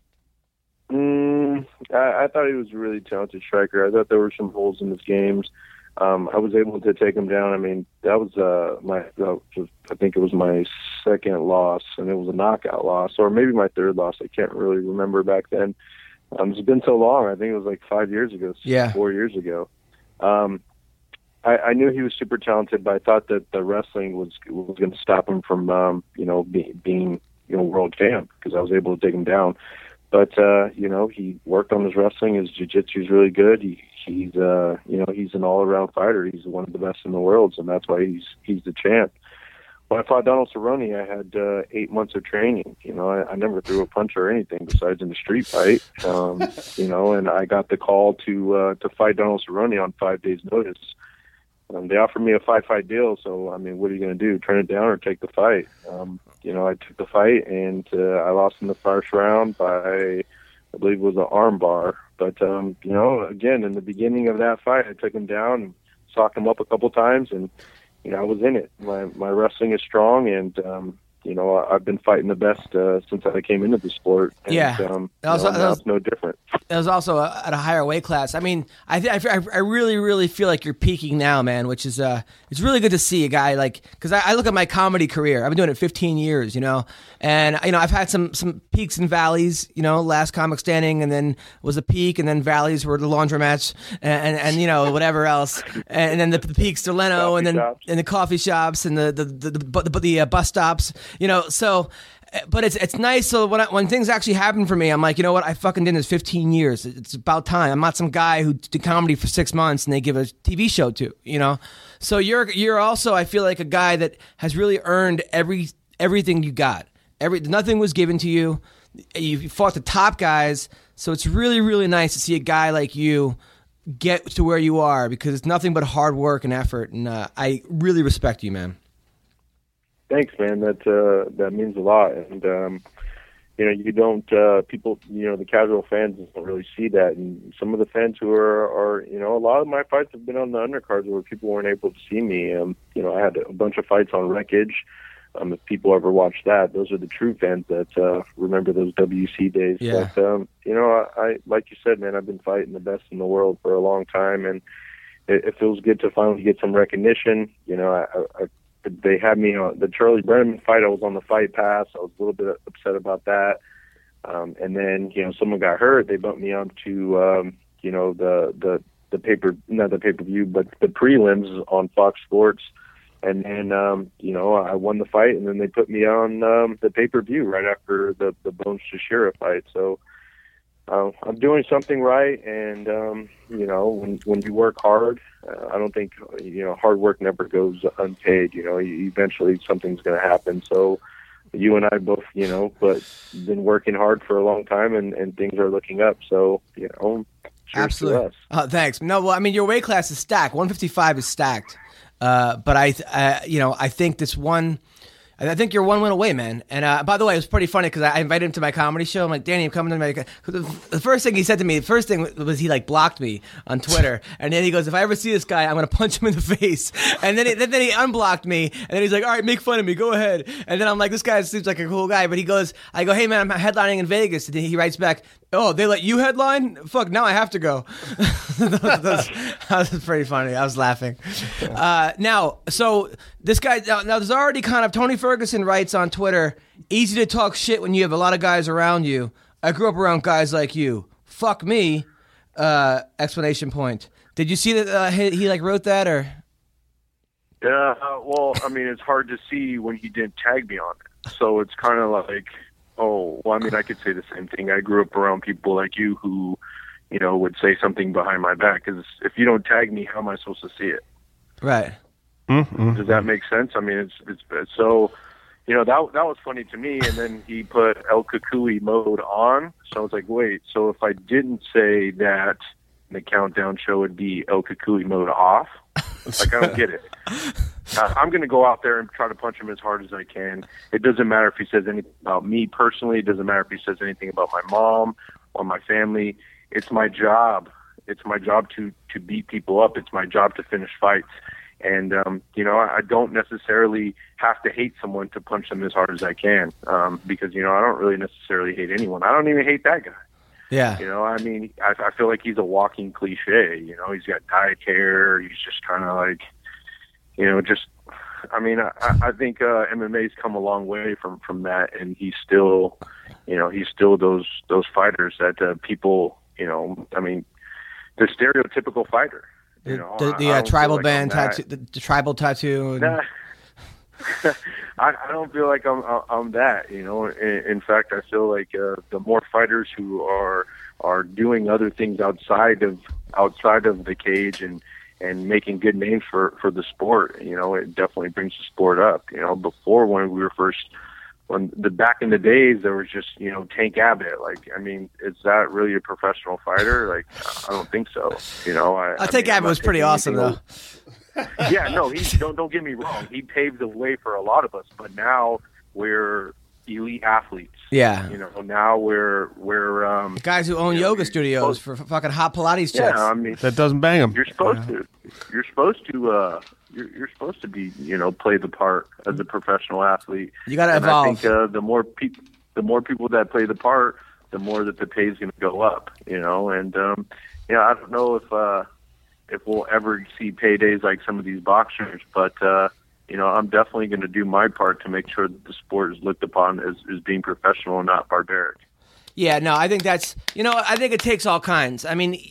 Speaker 5: I thought he was a really talented striker. I thought there were some holes in his games. I was able to take him down. I mean, that was I think it was my second loss, and it was a knockout loss, or maybe my third loss. I can't really remember back then. It's been so long. I think it was like 5 years ago, 4 years ago. I knew he was super talented, but I thought that the wrestling was going to stop him from being world champ, because I was able to take him down. But he worked on his wrestling. His jiu-jitsu is really good. He's an all-around fighter. He's one of the best in the world, and that's why he's the champ. When I fought Donald Cerrone, I had 8 months of training. I never threw a punch or anything besides in a street fight. And I got the call to fight Donald Cerrone on 5 days' notice. They offered me a 5-fight deal, so I mean, what are you going to do? Turn it down or take the fight? I took the fight, and I lost in the first round by, I believe it was an arm bar. But again, in the beginning of that fight, I took him down and socked him up a couple times, and I was in it. My wrestling is strong, and I've been fighting the best since I came into the sport. And, now it's no different.
Speaker 1: It was also at a higher weight class. I mean, I really, really feel like you're peaking now, man, which is it's really good to see a guy like, because I look at my comedy career. I've been doing it 15 years, and I've had some peaks and valleys. Last Comic Standing, and then was a peak, and then valleys were the laundromats, and whatever else, and then the peaks to Leno, and then and the coffee shops, and the bus stops. So, but it's nice. So when things actually happen for me, I'm like, you know what? I fucking did this 15 years. It's about time. I'm not some guy who did comedy for 6 months and they give a TV show to, So you're also, I feel like, a guy that has really earned everything you got. Nothing was given to you. You fought the top guys. So it's really, really nice to see a guy like you get to where you are, because it's nothing but hard work and effort. And I really respect you, man.
Speaker 5: Thanks, man. That means a lot, and you don't people. The casual fans don't really see that, and some of the fans who are a lot of my fights have been on the undercards where people weren't able to see me. I had a bunch of fights on Wreckage. If people ever watch that, those are the true fans that remember those WC days.
Speaker 1: Yeah.
Speaker 5: But, I like you said, man, I've been fighting the best in the world for a long time, and it feels good to finally get some recognition. They had me on the Charlie Brenneman fight. I was on the Fight Pass. I was a little bit upset about that. And then, someone got hurt. They bumped me up to, the pay-per-view, but the prelims on Fox Sports. And then, I won the fight, and then they put me on the pay-per-view right after the Bones Teixeira fight. So I'm doing something right, and, when you work hard, I don't think, hard work never goes unpaid. Eventually something's going to happen. So you and I both, but been working hard for a long time, and things are looking up. So, cheers
Speaker 1: absolutely.
Speaker 5: to us.
Speaker 1: Thanks. No, well, I mean, your weight class is stacked. 155 is stacked. But I think this one, I think you're one win away, man. And by the way, it was pretty funny because I invited him to my comedy show. I'm like, Danny, I'm coming to my. The first thing he said to me, was he like blocked me on Twitter, and then he goes, if I ever see this guy, I'm gonna punch him in the face. And then he unblocked me, and then he's like, all right, make fun of me, go ahead. And then I'm like, this guy seems like a cool guy, but I go, hey man, I'm headlining in Vegas, and he writes back, oh, they let you headline? Fuck, now I have to go. that was pretty funny. I was laughing. Now, so this guy, now there's already kind of, Tony Ferguson writes on Twitter, easy to talk shit when you have a lot of guys around you. I grew up around guys like you. Fuck me, explanation point. Did you see that he wrote that, or?
Speaker 5: Yeah, well, I mean, it's hard to see when he didn't tag me on it. So it's kind of like, oh, well, I mean, I could say the same thing. I grew up around people like you who, would say something behind my back. Because if you don't tag me, how am I supposed to see it?
Speaker 1: Right.
Speaker 4: Mm-hmm.
Speaker 5: Does that make sense? I mean, it's so, that was funny to me. And then he put El Cucuy mode on. So I was like, wait, so if I didn't say that in the countdown show, it'd be El Cucuy mode off? Like, I don't get it. I'm going to go out there and try to punch him as hard as I can. It doesn't matter if he says anything about me personally. It doesn't matter if he says anything about my mom or my family. It's my job. It's my job to beat people up. It's my job to finish fights. And, I don't necessarily have to hate someone to punch them as hard as I can because, I don't really necessarily hate anyone. I don't even hate that guy.
Speaker 1: Yeah.
Speaker 5: I mean, I feel like he's a walking cliche. He's got dyed hair. He's just kind of like, I think MMA's come a long way from that, and he's still those fighters that people, I mean, the stereotypical fighter.
Speaker 1: The tribal band tattoo, the tribal tattoo.
Speaker 5: Nah, I don't feel like I'm that. In fact, I feel like the more fighters who are doing other things outside of the cage and making good names for the sport, it definitely brings the sport up. Before when back in the days, there was just, Tank Abbott. Like, I mean, is that really a professional fighter? Like, I don't think so.
Speaker 1: Tank Abbott was pretty awesome, though.
Speaker 5: Yeah, no, don't get me wrong. He paved the way for a lot of us, but now we're elite athletes.
Speaker 1: Yeah.
Speaker 5: Now we're
Speaker 1: guys who own yoga studios for fucking hot Pilates chicks.
Speaker 5: Yeah, I mean,
Speaker 4: that doesn't bang them.
Speaker 5: You're supposed to be, play the part as a professional athlete.
Speaker 1: You got to evolve.
Speaker 5: I think the more people that play the part, the more that the pay is going to go up. And I don't know if we'll ever see paydays like some of these boxers, but I'm definitely going to do my part to make sure that the sport is looked upon as being professional and not barbaric.
Speaker 1: Yeah, no, I think that's, I think it takes all kinds. I mean,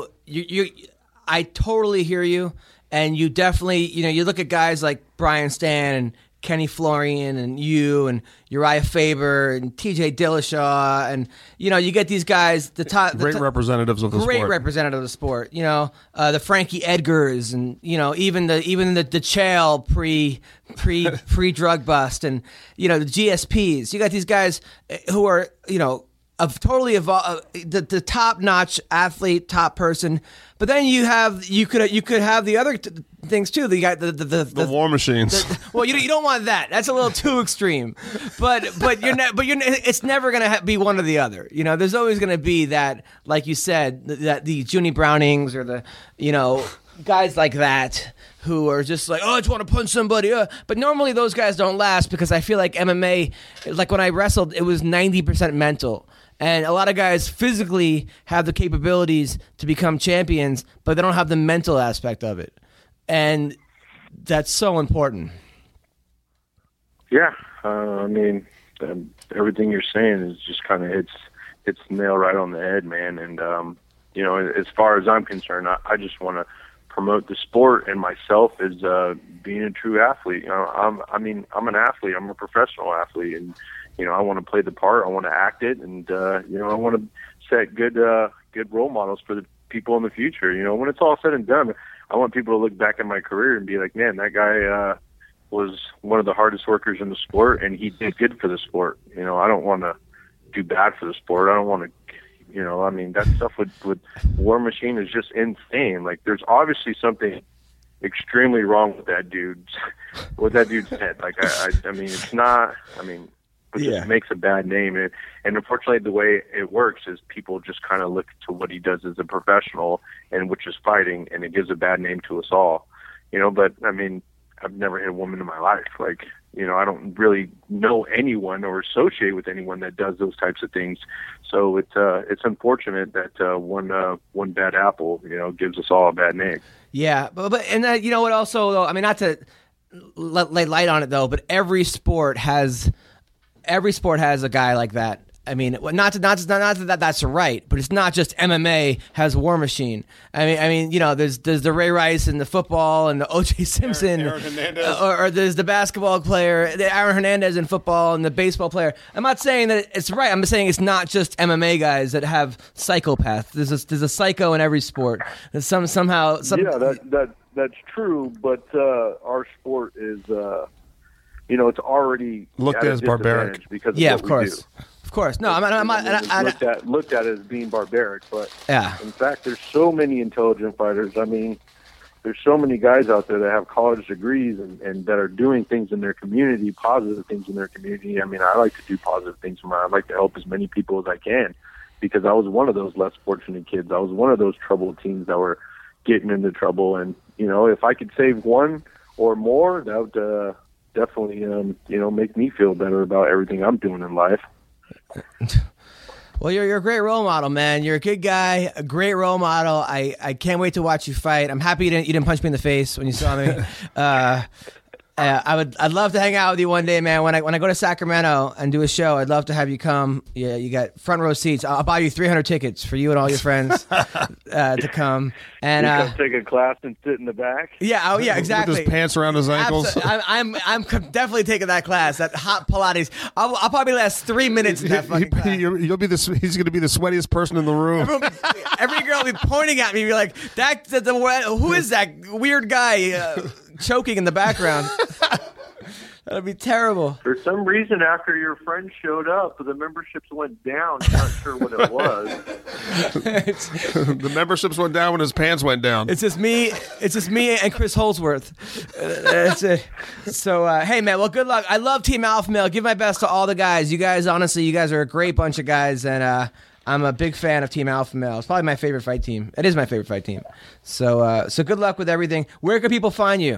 Speaker 1: I totally hear you. And you definitely, you look at guys like Brian Stan and Kenny Florian and you and Uriah Faber and TJ Dillashaw and, you get these guys,
Speaker 4: great representatives of the sport.
Speaker 1: Great representative of the sport. The Frankie Edgars and, even the Chael pre drug bust and, the GSPs. You got these guys who are, of totally the top notch athlete, top person. But then you could have the other things too. The
Speaker 4: war machines.
Speaker 1: Well, you don't want that. That's a little too extreme. But it's never gonna be one or the other. There's always gonna be that, like you said, that the Junie Brownings or the guys like that who are just like, oh, I just want to punch somebody. But normally those guys don't last because I feel like MMA, like when I wrestled, it was 90% mental. And a lot of guys physically have the capabilities to become champions, but they don't have the mental aspect of it. And that's so important.
Speaker 5: Yeah. I mean, everything you're saying is just kind of hits the nail right on the head, man. And, as far as I'm concerned, I just want to promote the sport and myself as being a true athlete. I'm an athlete. I'm a professional athlete, and I want to play the part. I want to act it, and I want to set good role models for the people in the future. When it's all said and done, I want people to look back at my career and be like, man, that guy was one of the hardest workers in the sport, and he did good for the sport. I don't want to do bad for the sport. I don't want to. That stuff with War Machine is just insane. Like, there's obviously something extremely wrong with that dude's head. Like, it's not. It just makes a bad name. And unfortunately, the way it works is people just kind of look to what he does as a professional, and which is fighting, and it gives a bad name to us all. But I've never hit a woman in my life. Like, I don't really know anyone or associate with anyone that does those types of things. So it's unfortunate that one bad apple, gives us all a bad name.
Speaker 1: Yeah, but what also though, not to lay light on it though, but every sport has a guy like that. Not that that's right, but it's not just MMA has War Machine. There's the Ray Rice and the football and the O.J. Simpson,
Speaker 2: Aaron Hernandez.
Speaker 1: or there's the basketball player, the Aaron Hernandez in football, and the baseball player. I'm not saying that it's right. I'm saying it's not just MMA guys that have psychopaths. There's a psycho in every sport. There's somehow.
Speaker 5: Yeah, that's true. But our sport is, it's already
Speaker 2: looked at as barbaric
Speaker 5: because
Speaker 1: of course. Of course, no. I'm
Speaker 5: looked at as being barbaric, but
Speaker 1: yeah.
Speaker 5: In fact, there's so many intelligent fighters. There's so many guys out there that have college degrees and that are doing things in their community, positive things in their community. I like to do positive things I like to help as many people as I can, because I was one of those less fortunate kids. I was one of those troubled teens that were getting into trouble, and if I could save one or more, that would definitely make me feel better about everything I'm doing in life.
Speaker 1: Well, you're a great role model, man. You're a good guy, a great role model. I can't wait to watch you fight. I'm happy you didn't punch me in the face when you saw me. I'd love to hang out with you one day, man. When I go to Sacramento and do a show, I'd love to have you come. Yeah, you got front row seats. I'll buy you 300 tickets for you and all your friends to come. And
Speaker 5: you come take a class and sit in the back.
Speaker 1: Yeah, exactly.
Speaker 2: With his pants around his ankles.
Speaker 1: I'm definitely taking that class. That hot Pilates. I'll probably last 3 minutes in that fucking class.
Speaker 2: He's going to be the sweatiest person in the room.
Speaker 1: Every girl will be pointing at me and be like, who is that weird guy choking in the background? That'd be terrible.
Speaker 5: For some reason, after your friend showed up, the memberships went down. I'm not sure what it was.
Speaker 2: The memberships went down when his pants went down.
Speaker 1: It's just me and Chris Holsworth. That's it. So, hey, man, well, good luck. I love Team Alpha Male. Give my best to all the guys. You guys, honestly, you guys are a great bunch of guys, and I'm a big fan of Team Alpha Male. It's probably my favorite fight team. It is my favorite fight team. So good luck with everything. Where can people find you?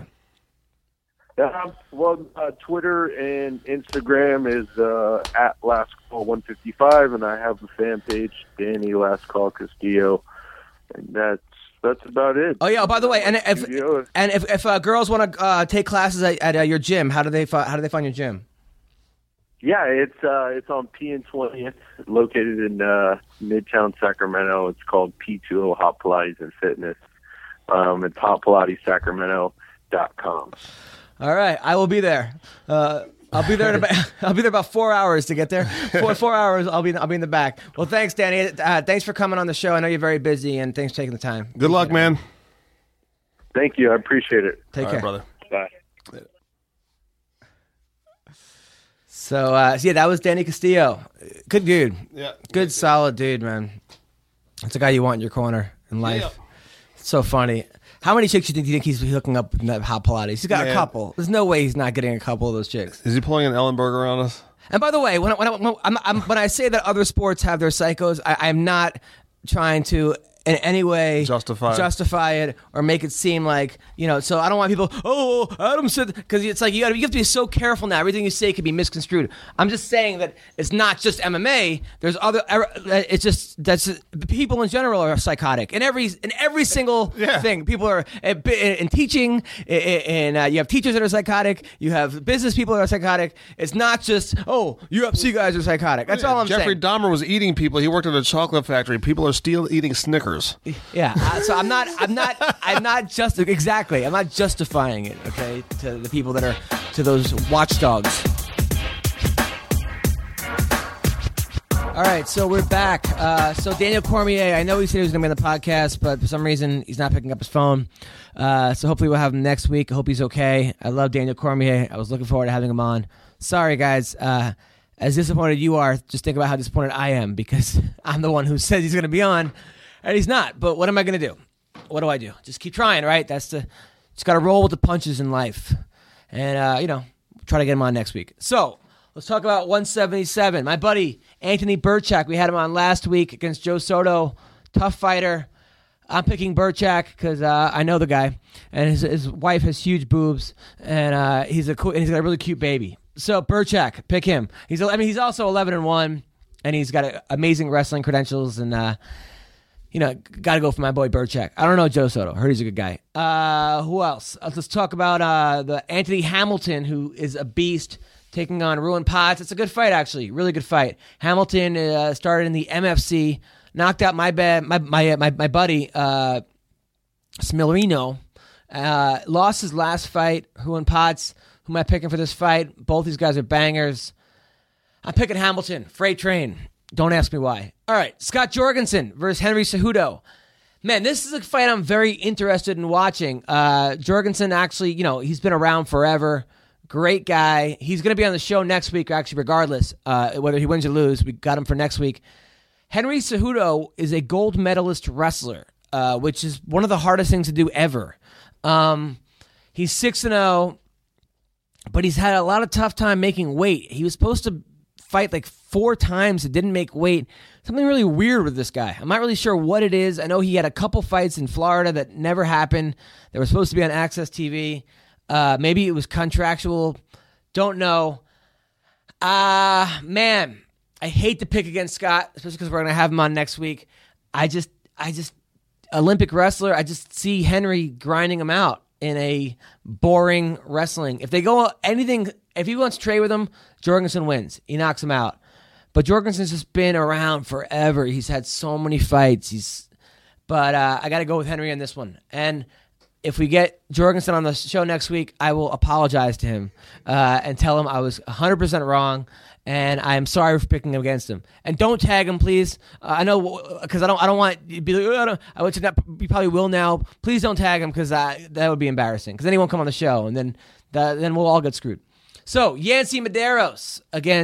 Speaker 5: Twitter and Instagram is at Last Call 155, and I have a fan page, Danny Last Call Castillo, and that's about it.
Speaker 1: Oh yeah. By the way, and if girls want to take classes at your gym, how do they find your gym?
Speaker 5: Yeah, it's on P and 20th, located in Midtown Sacramento. It's called P2O Hot Pilates and Fitness. It's hotpilatessacramento.com.
Speaker 1: All right, I will be there. I'll be there about 4 hours to get there. 4 hours. I'll be in the back. Well, thanks, Danny. Thanks for coming on the show. I know you're very busy, and thanks for taking the time.
Speaker 2: Good luck, man.
Speaker 5: Thank you. I appreciate it.
Speaker 1: Take care,
Speaker 2: brother.
Speaker 5: Bye.
Speaker 1: So that was Danny Castillo. Good dude.
Speaker 2: Yeah.
Speaker 1: Good, solid dude, man. That's a guy you want in your corner in life. Yeah. So funny. How many chicks do you think he's hooking up in that hot Pilates? He's got a couple. There's no way he's not getting a couple of those chicks.
Speaker 2: Is he pulling an Ellenberger on us?
Speaker 1: And by the way, when I say that other sports have their psychos, I'm not trying to in any way
Speaker 2: justify
Speaker 1: it or make it seem like, so I don't want people, Adam said, because it's like you have to be so careful now. Everything you say can be misconstrued. I'm just saying that it's not just MMA. There's other, it's just, people in general are psychotic. In every single thing, people are, in teaching, and you have teachers that are psychotic, you have business people that are psychotic. It's not just, UFC guys are psychotic. That's all I'm saying.
Speaker 2: Jeffrey Dahmer was eating people. He worked at a chocolate factory. People are still eating Snickers.
Speaker 1: Yeah, so I'm not justifying it, okay, to the people that are, to those watchdogs. All right, so we're back. So Daniel Cormier, I know he said he was going to be on the podcast, but for some reason he's not picking up his phone. So hopefully we'll have him next week. I hope he's okay. I love Daniel Cormier. I was looking forward to having him on. Sorry, guys. As disappointed you are, just think about how disappointed I am, because I'm the one who says he's going to be on. And he's not, but what am I going to do? What do I do? Just keep trying, right? Just got to roll with the punches in life. And, try to get him on next week. So, let's talk about 177. My buddy, Anthony Burchak, we had him on last week against Joe Soto. Tough fighter. I'm picking Burchak because I know the guy. And his wife has huge boobs. And he's got a really cute baby. So, Burchak, pick him. He's also 11-1. And he's got amazing wrestling credentials. And, got to go for my boy Burchak. I don't know Joe Soto. Heard he's a good guy. Who else? Let's talk about the Anthony Hamilton, who is a beast, taking on Ruin Potts. It's a good fight, actually. Really good fight. Hamilton started in the MFC, knocked out my buddy Smillerino. Lost his last fight. Ruin Potts, who am I picking for this fight? Both these guys are bangers. I'm picking Hamilton. Freight train. Don't ask me why. All right, Scott Jorgensen versus Henry Cejudo. Man, this is a fight I'm very interested in watching. Jorgensen actually, he's been around forever. Great guy. He's going to be on the show next week, actually, regardless, whether he wins or lose. We got him for next week. Henry Cejudo is a gold medalist wrestler, which is one of the hardest things to do ever. He's 6-0, but he's had a lot of tough time making weight. He was supposed to fight like 4 times. It didn't make weight. Something really weird with this guy. I'm not really sure what it is. I know he had a couple fights in Florida that never happened. They were supposed to be on Access TV. Maybe it was contractual. Don't know. Man, I hate to pick against Scott, especially because we're going to have him on next week. I just Olympic wrestler, I just see Henry grinding him out in a boring wrestling. If he wants to trade with him, Jorgensen wins. He knocks him out. But Jorgensen's just been around forever. He's had so many fights. But I got to go with Henry on this one. And if we get Jorgensen on the show next week, I will apologize to him and tell him I was 100% wrong, and I'm sorry for picking against him. And don't tag him, please. I know, because I don't want you to be like, you probably will now. Please don't tag him, because that would be embarrassing. Because then he won't come on the show, and then we'll all get screwed. So Yancy Medeiros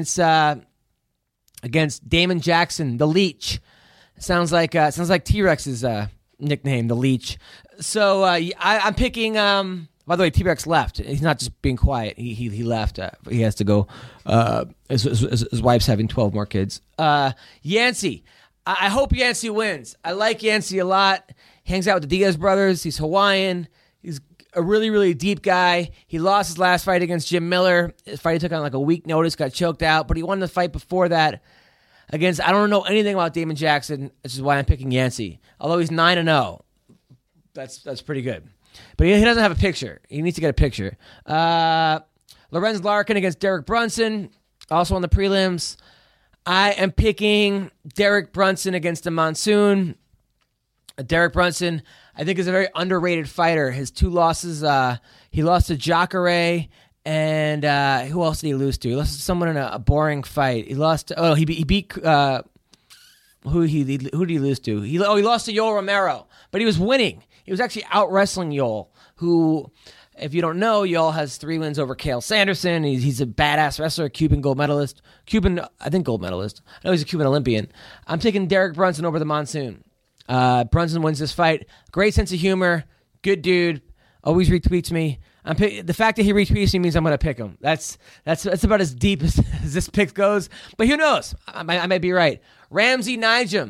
Speaker 1: against Damon Jackson, the Leech. Sounds like T-Rex's nickname, the Leech. So I'm picking. By the way, T-Rex left. He's not just being quiet. He left. He has to go. His wife's having 12 more kids. Yancy. I hope Yancy wins. I like Yancy a lot. He hangs out with the Diaz brothers. He's Hawaiian. He's a really, really deep guy. He lost his last fight against Jim Miller. His fight he took on like a week notice, got choked out, but he won the fight before that against, I don't know anything about Damon Jackson, which is why I'm picking Yancy. Although he's 9-0. That's pretty good. But he doesn't have a picture. He needs to get a picture. Lorenz Larkin against Derek Brunson, also on the prelims. I am picking Derek Brunson against the Monsoon. Derek Brunson, I think, is a very underrated fighter. His 2 losses, he lost to Jacare, and who else did he lose to? He lost to someone in a boring fight. He lost to, he beat who did he lose to? He lost to Yoel Romero, but he was winning. He was actually out wrestling Yoel, who, if you don't know, Yoel has 3 wins over Cael Sanderson. He's a badass wrestler, Cuban gold medalist. I think gold medalist. I know he's a Cuban Olympian. I'm taking Derek Brunson over the Monsoon. Brunson wins this fight. Great sense of humor. Good dude. Always retweets me. The fact that he retweets me means I'm going to pick him. That's about as deep as this pick goes. But who knows? I might be right. Ramsey Nijum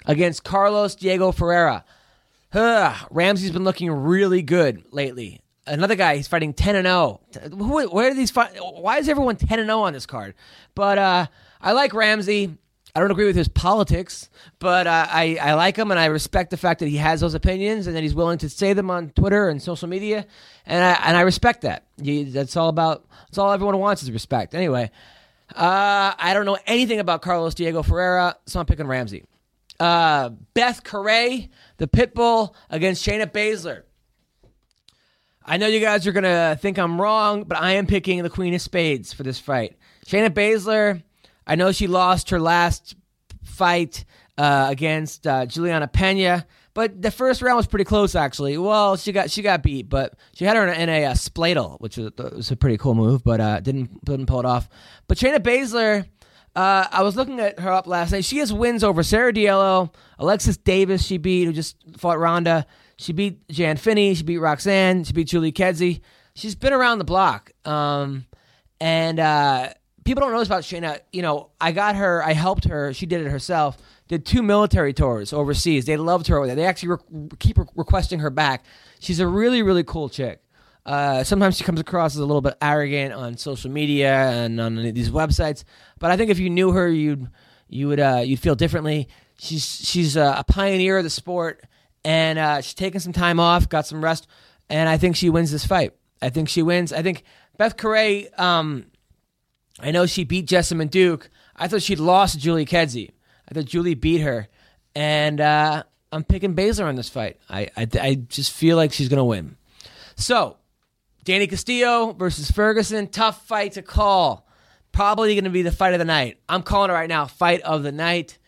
Speaker 1: against Carlos Diego Ferreira. Ramsey's been looking really good lately. Another guy, he's fighting 10-0. Where are these fight? Why is everyone 10-0 on this card? But I like Ramsey. I don't agree with his politics, but I like him, and I respect the fact that he has those opinions and that he's willing to say them on Twitter and social media, and I respect that. That's all everyone wants is respect. Anyway, I don't know anything about Carlos Diego Ferreira, so I'm picking Ramsey. Beth Correa, the Pitbull, against Shayna Baszler. I know you guys are going to think I'm wrong, but I am picking the Queen of Spades for this fight. Shayna Baszler, I know she lost her last fight against Juliana Pena, but the first round was pretty close, actually. Well, she got beat, but she had her in a spladle, which was a pretty cool move, but didn't pull it off. But Shayna Baszler, I was looking at her up last night. She has wins over Sarah Diallo, Alexis Davis she beat, who just fought Ronda. She beat Jan Finney. She beat Roxanne. She beat Julie Kedzie. She's been around the block. And people don't know this about Shayna. You know, I helped her. She did it herself. Did 2 military tours overseas. They loved her over there. They actually keep requesting her back. She's a really, really cool chick. Sometimes she comes across as a little bit arrogant on social media and on these websites. But I think if you knew her, you'd feel differently. She's a pioneer of the sport. And she's taking some time off, got some rest, and I think she wins this fight. I think she wins. I think Beth Correa, I know she beat Jessamyn Duke. I thought she'd lost to Julie Kedzie. I thought Julie beat her. And I'm picking Baszler on this fight. I just feel like she's going to win. So, Danny Castillo versus Ferguson. Tough fight to call. Probably going to be the fight of the night. I'm calling it right now. Fight of the night.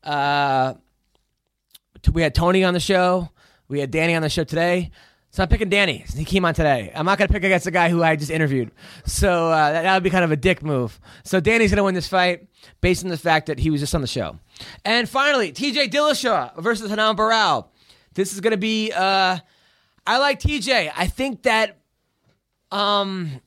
Speaker 1: We had Tony on the show. We had Danny on the show today. So I'm picking Danny. He came on today. I'm not going to pick against the guy who I just interviewed. So that would be kind of a dick move. So Danny's going to win this fight based on the fact that he was just on the show. And finally, TJ Dillashaw versus Renan Barão. This is going to be... I like TJ. I think that... Barão,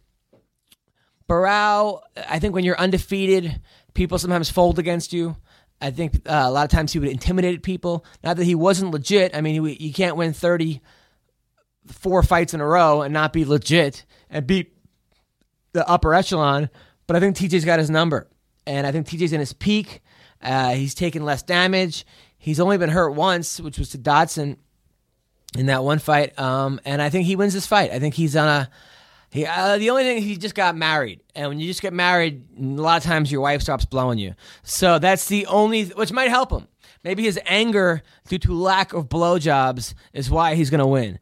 Speaker 1: I think when you're undefeated, people sometimes fold against you. I think a lot of times he would intimidate people. Not that he wasn't legit. I mean, you can't win 34 fights in a row and not be legit and beat the upper echelon. But I think TJ's got his number. And I think TJ's in his peak. He's taken less damage. He's only been hurt once, which was to Dodson in that one fight. And I think he wins this fight. I think he's on a... the only thing, he just got married. And when you just get married, a lot of times your wife stops blowing you. So that's the only, which might help him. Maybe his anger due to lack of blowjobs is why he's going to win.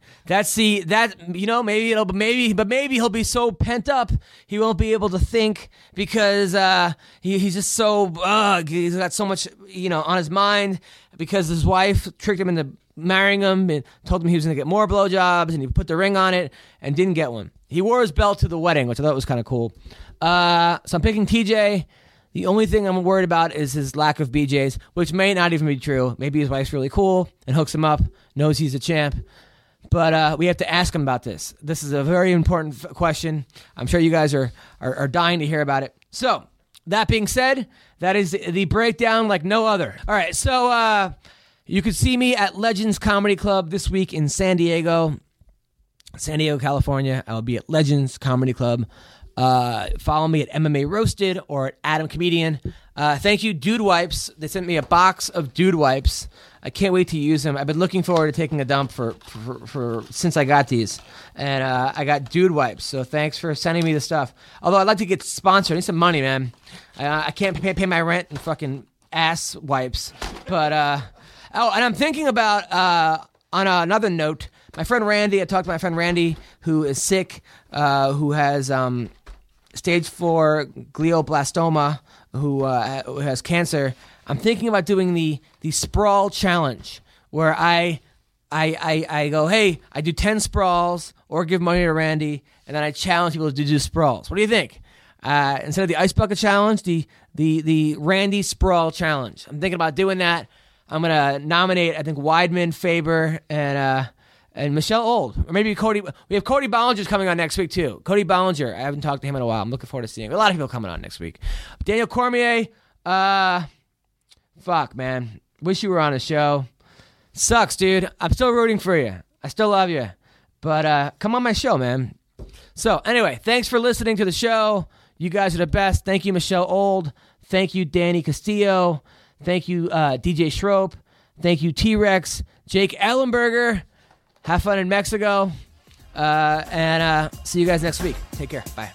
Speaker 1: Maybe he'll be so pent up, he won't be able to think because he's just so, he's got so much, on his mind because his wife tricked him into marrying him and told him he was going to get more blowjobs and he put the ring on it and didn't get one. He wore his belt to the wedding, which I thought was kind of cool. So I'm picking TJ. The only thing I'm worried about is his lack of BJs, which may not even be true. Maybe his wife's really cool and hooks him up, knows he's a champ. But we have to ask him about this. This is a very important question. I'm sure you guys are dying to hear about it. So, that being said, that is the breakdown like no other. All right, so you could see me at Legends Comedy Club this week in San Diego, California. I'll be at Legends Comedy Club. Follow me at MMA Roasted or at Adam Comedian. Thank you, Dude Wipes. They sent me a box of Dude Wipes. I can't wait to use them. I've been looking forward to taking a dump for since I got these, and I got Dude Wipes. So thanks for sending me the stuff. Although I'd like to get sponsored. I need some money, man. I can't pay my rent and fucking ass wipes. But and I'm thinking about on another note. My friend Randy. I talked to my friend Randy, who is sick, who has stage 4 glioblastoma, who has cancer. I'm thinking about doing the sprawl challenge, where I go, hey, I do 10 sprawls or give money to Randy, and then I challenge people to do sprawls. What do you think? Instead of the ice bucket challenge, the Randy sprawl challenge. I'm thinking about doing that. I'm gonna nominate, I think, Weidman, Faber, and Michelle Old, or maybe Cody. We have Cody Bollinger's coming on next week too. Cody Bollinger, I haven't talked to him in a while. I'm looking forward to seeing him. A lot of people coming on next week. Daniel Cormier, fuck man, Wish you were on a show. Sucks, dude. I'm still rooting for you. I still love you. But come on my show, man. So anyway, thanks for listening to the show. You guys are the best. Thank you, Michelle Old. Thank you, Danny Castillo. Thank you, DJ Schroep. Thank you, T-Rex. Jake Ellenberger. Have fun in Mexico. And see you guys next week. Take care. Bye.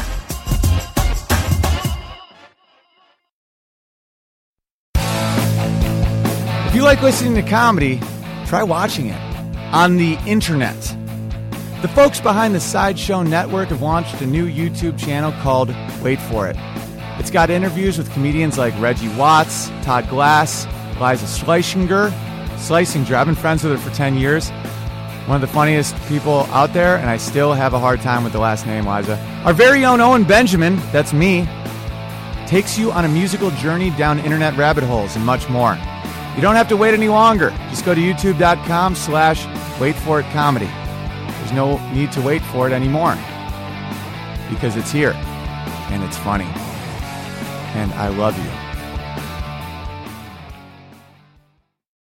Speaker 6: If you like listening to comedy, try watching it on the internet. The folks behind the Sideshow Network have launched a new YouTube channel called Wait For It. It's got interviews with comedians like Reggie Watts, Todd Glass, Liza Schlesinger. I've been friends with her for 10 years. One of the funniest people out there, and I still have a hard time with the last name, Liza. Our very own Owen Benjamin, that's me, takes you on a musical journey down internet rabbit holes and much more. You don't have to wait any longer. Just go to youtube.com/waitforitcomedy. There's no need to wait for it anymore because it's here and it's funny. And I love you.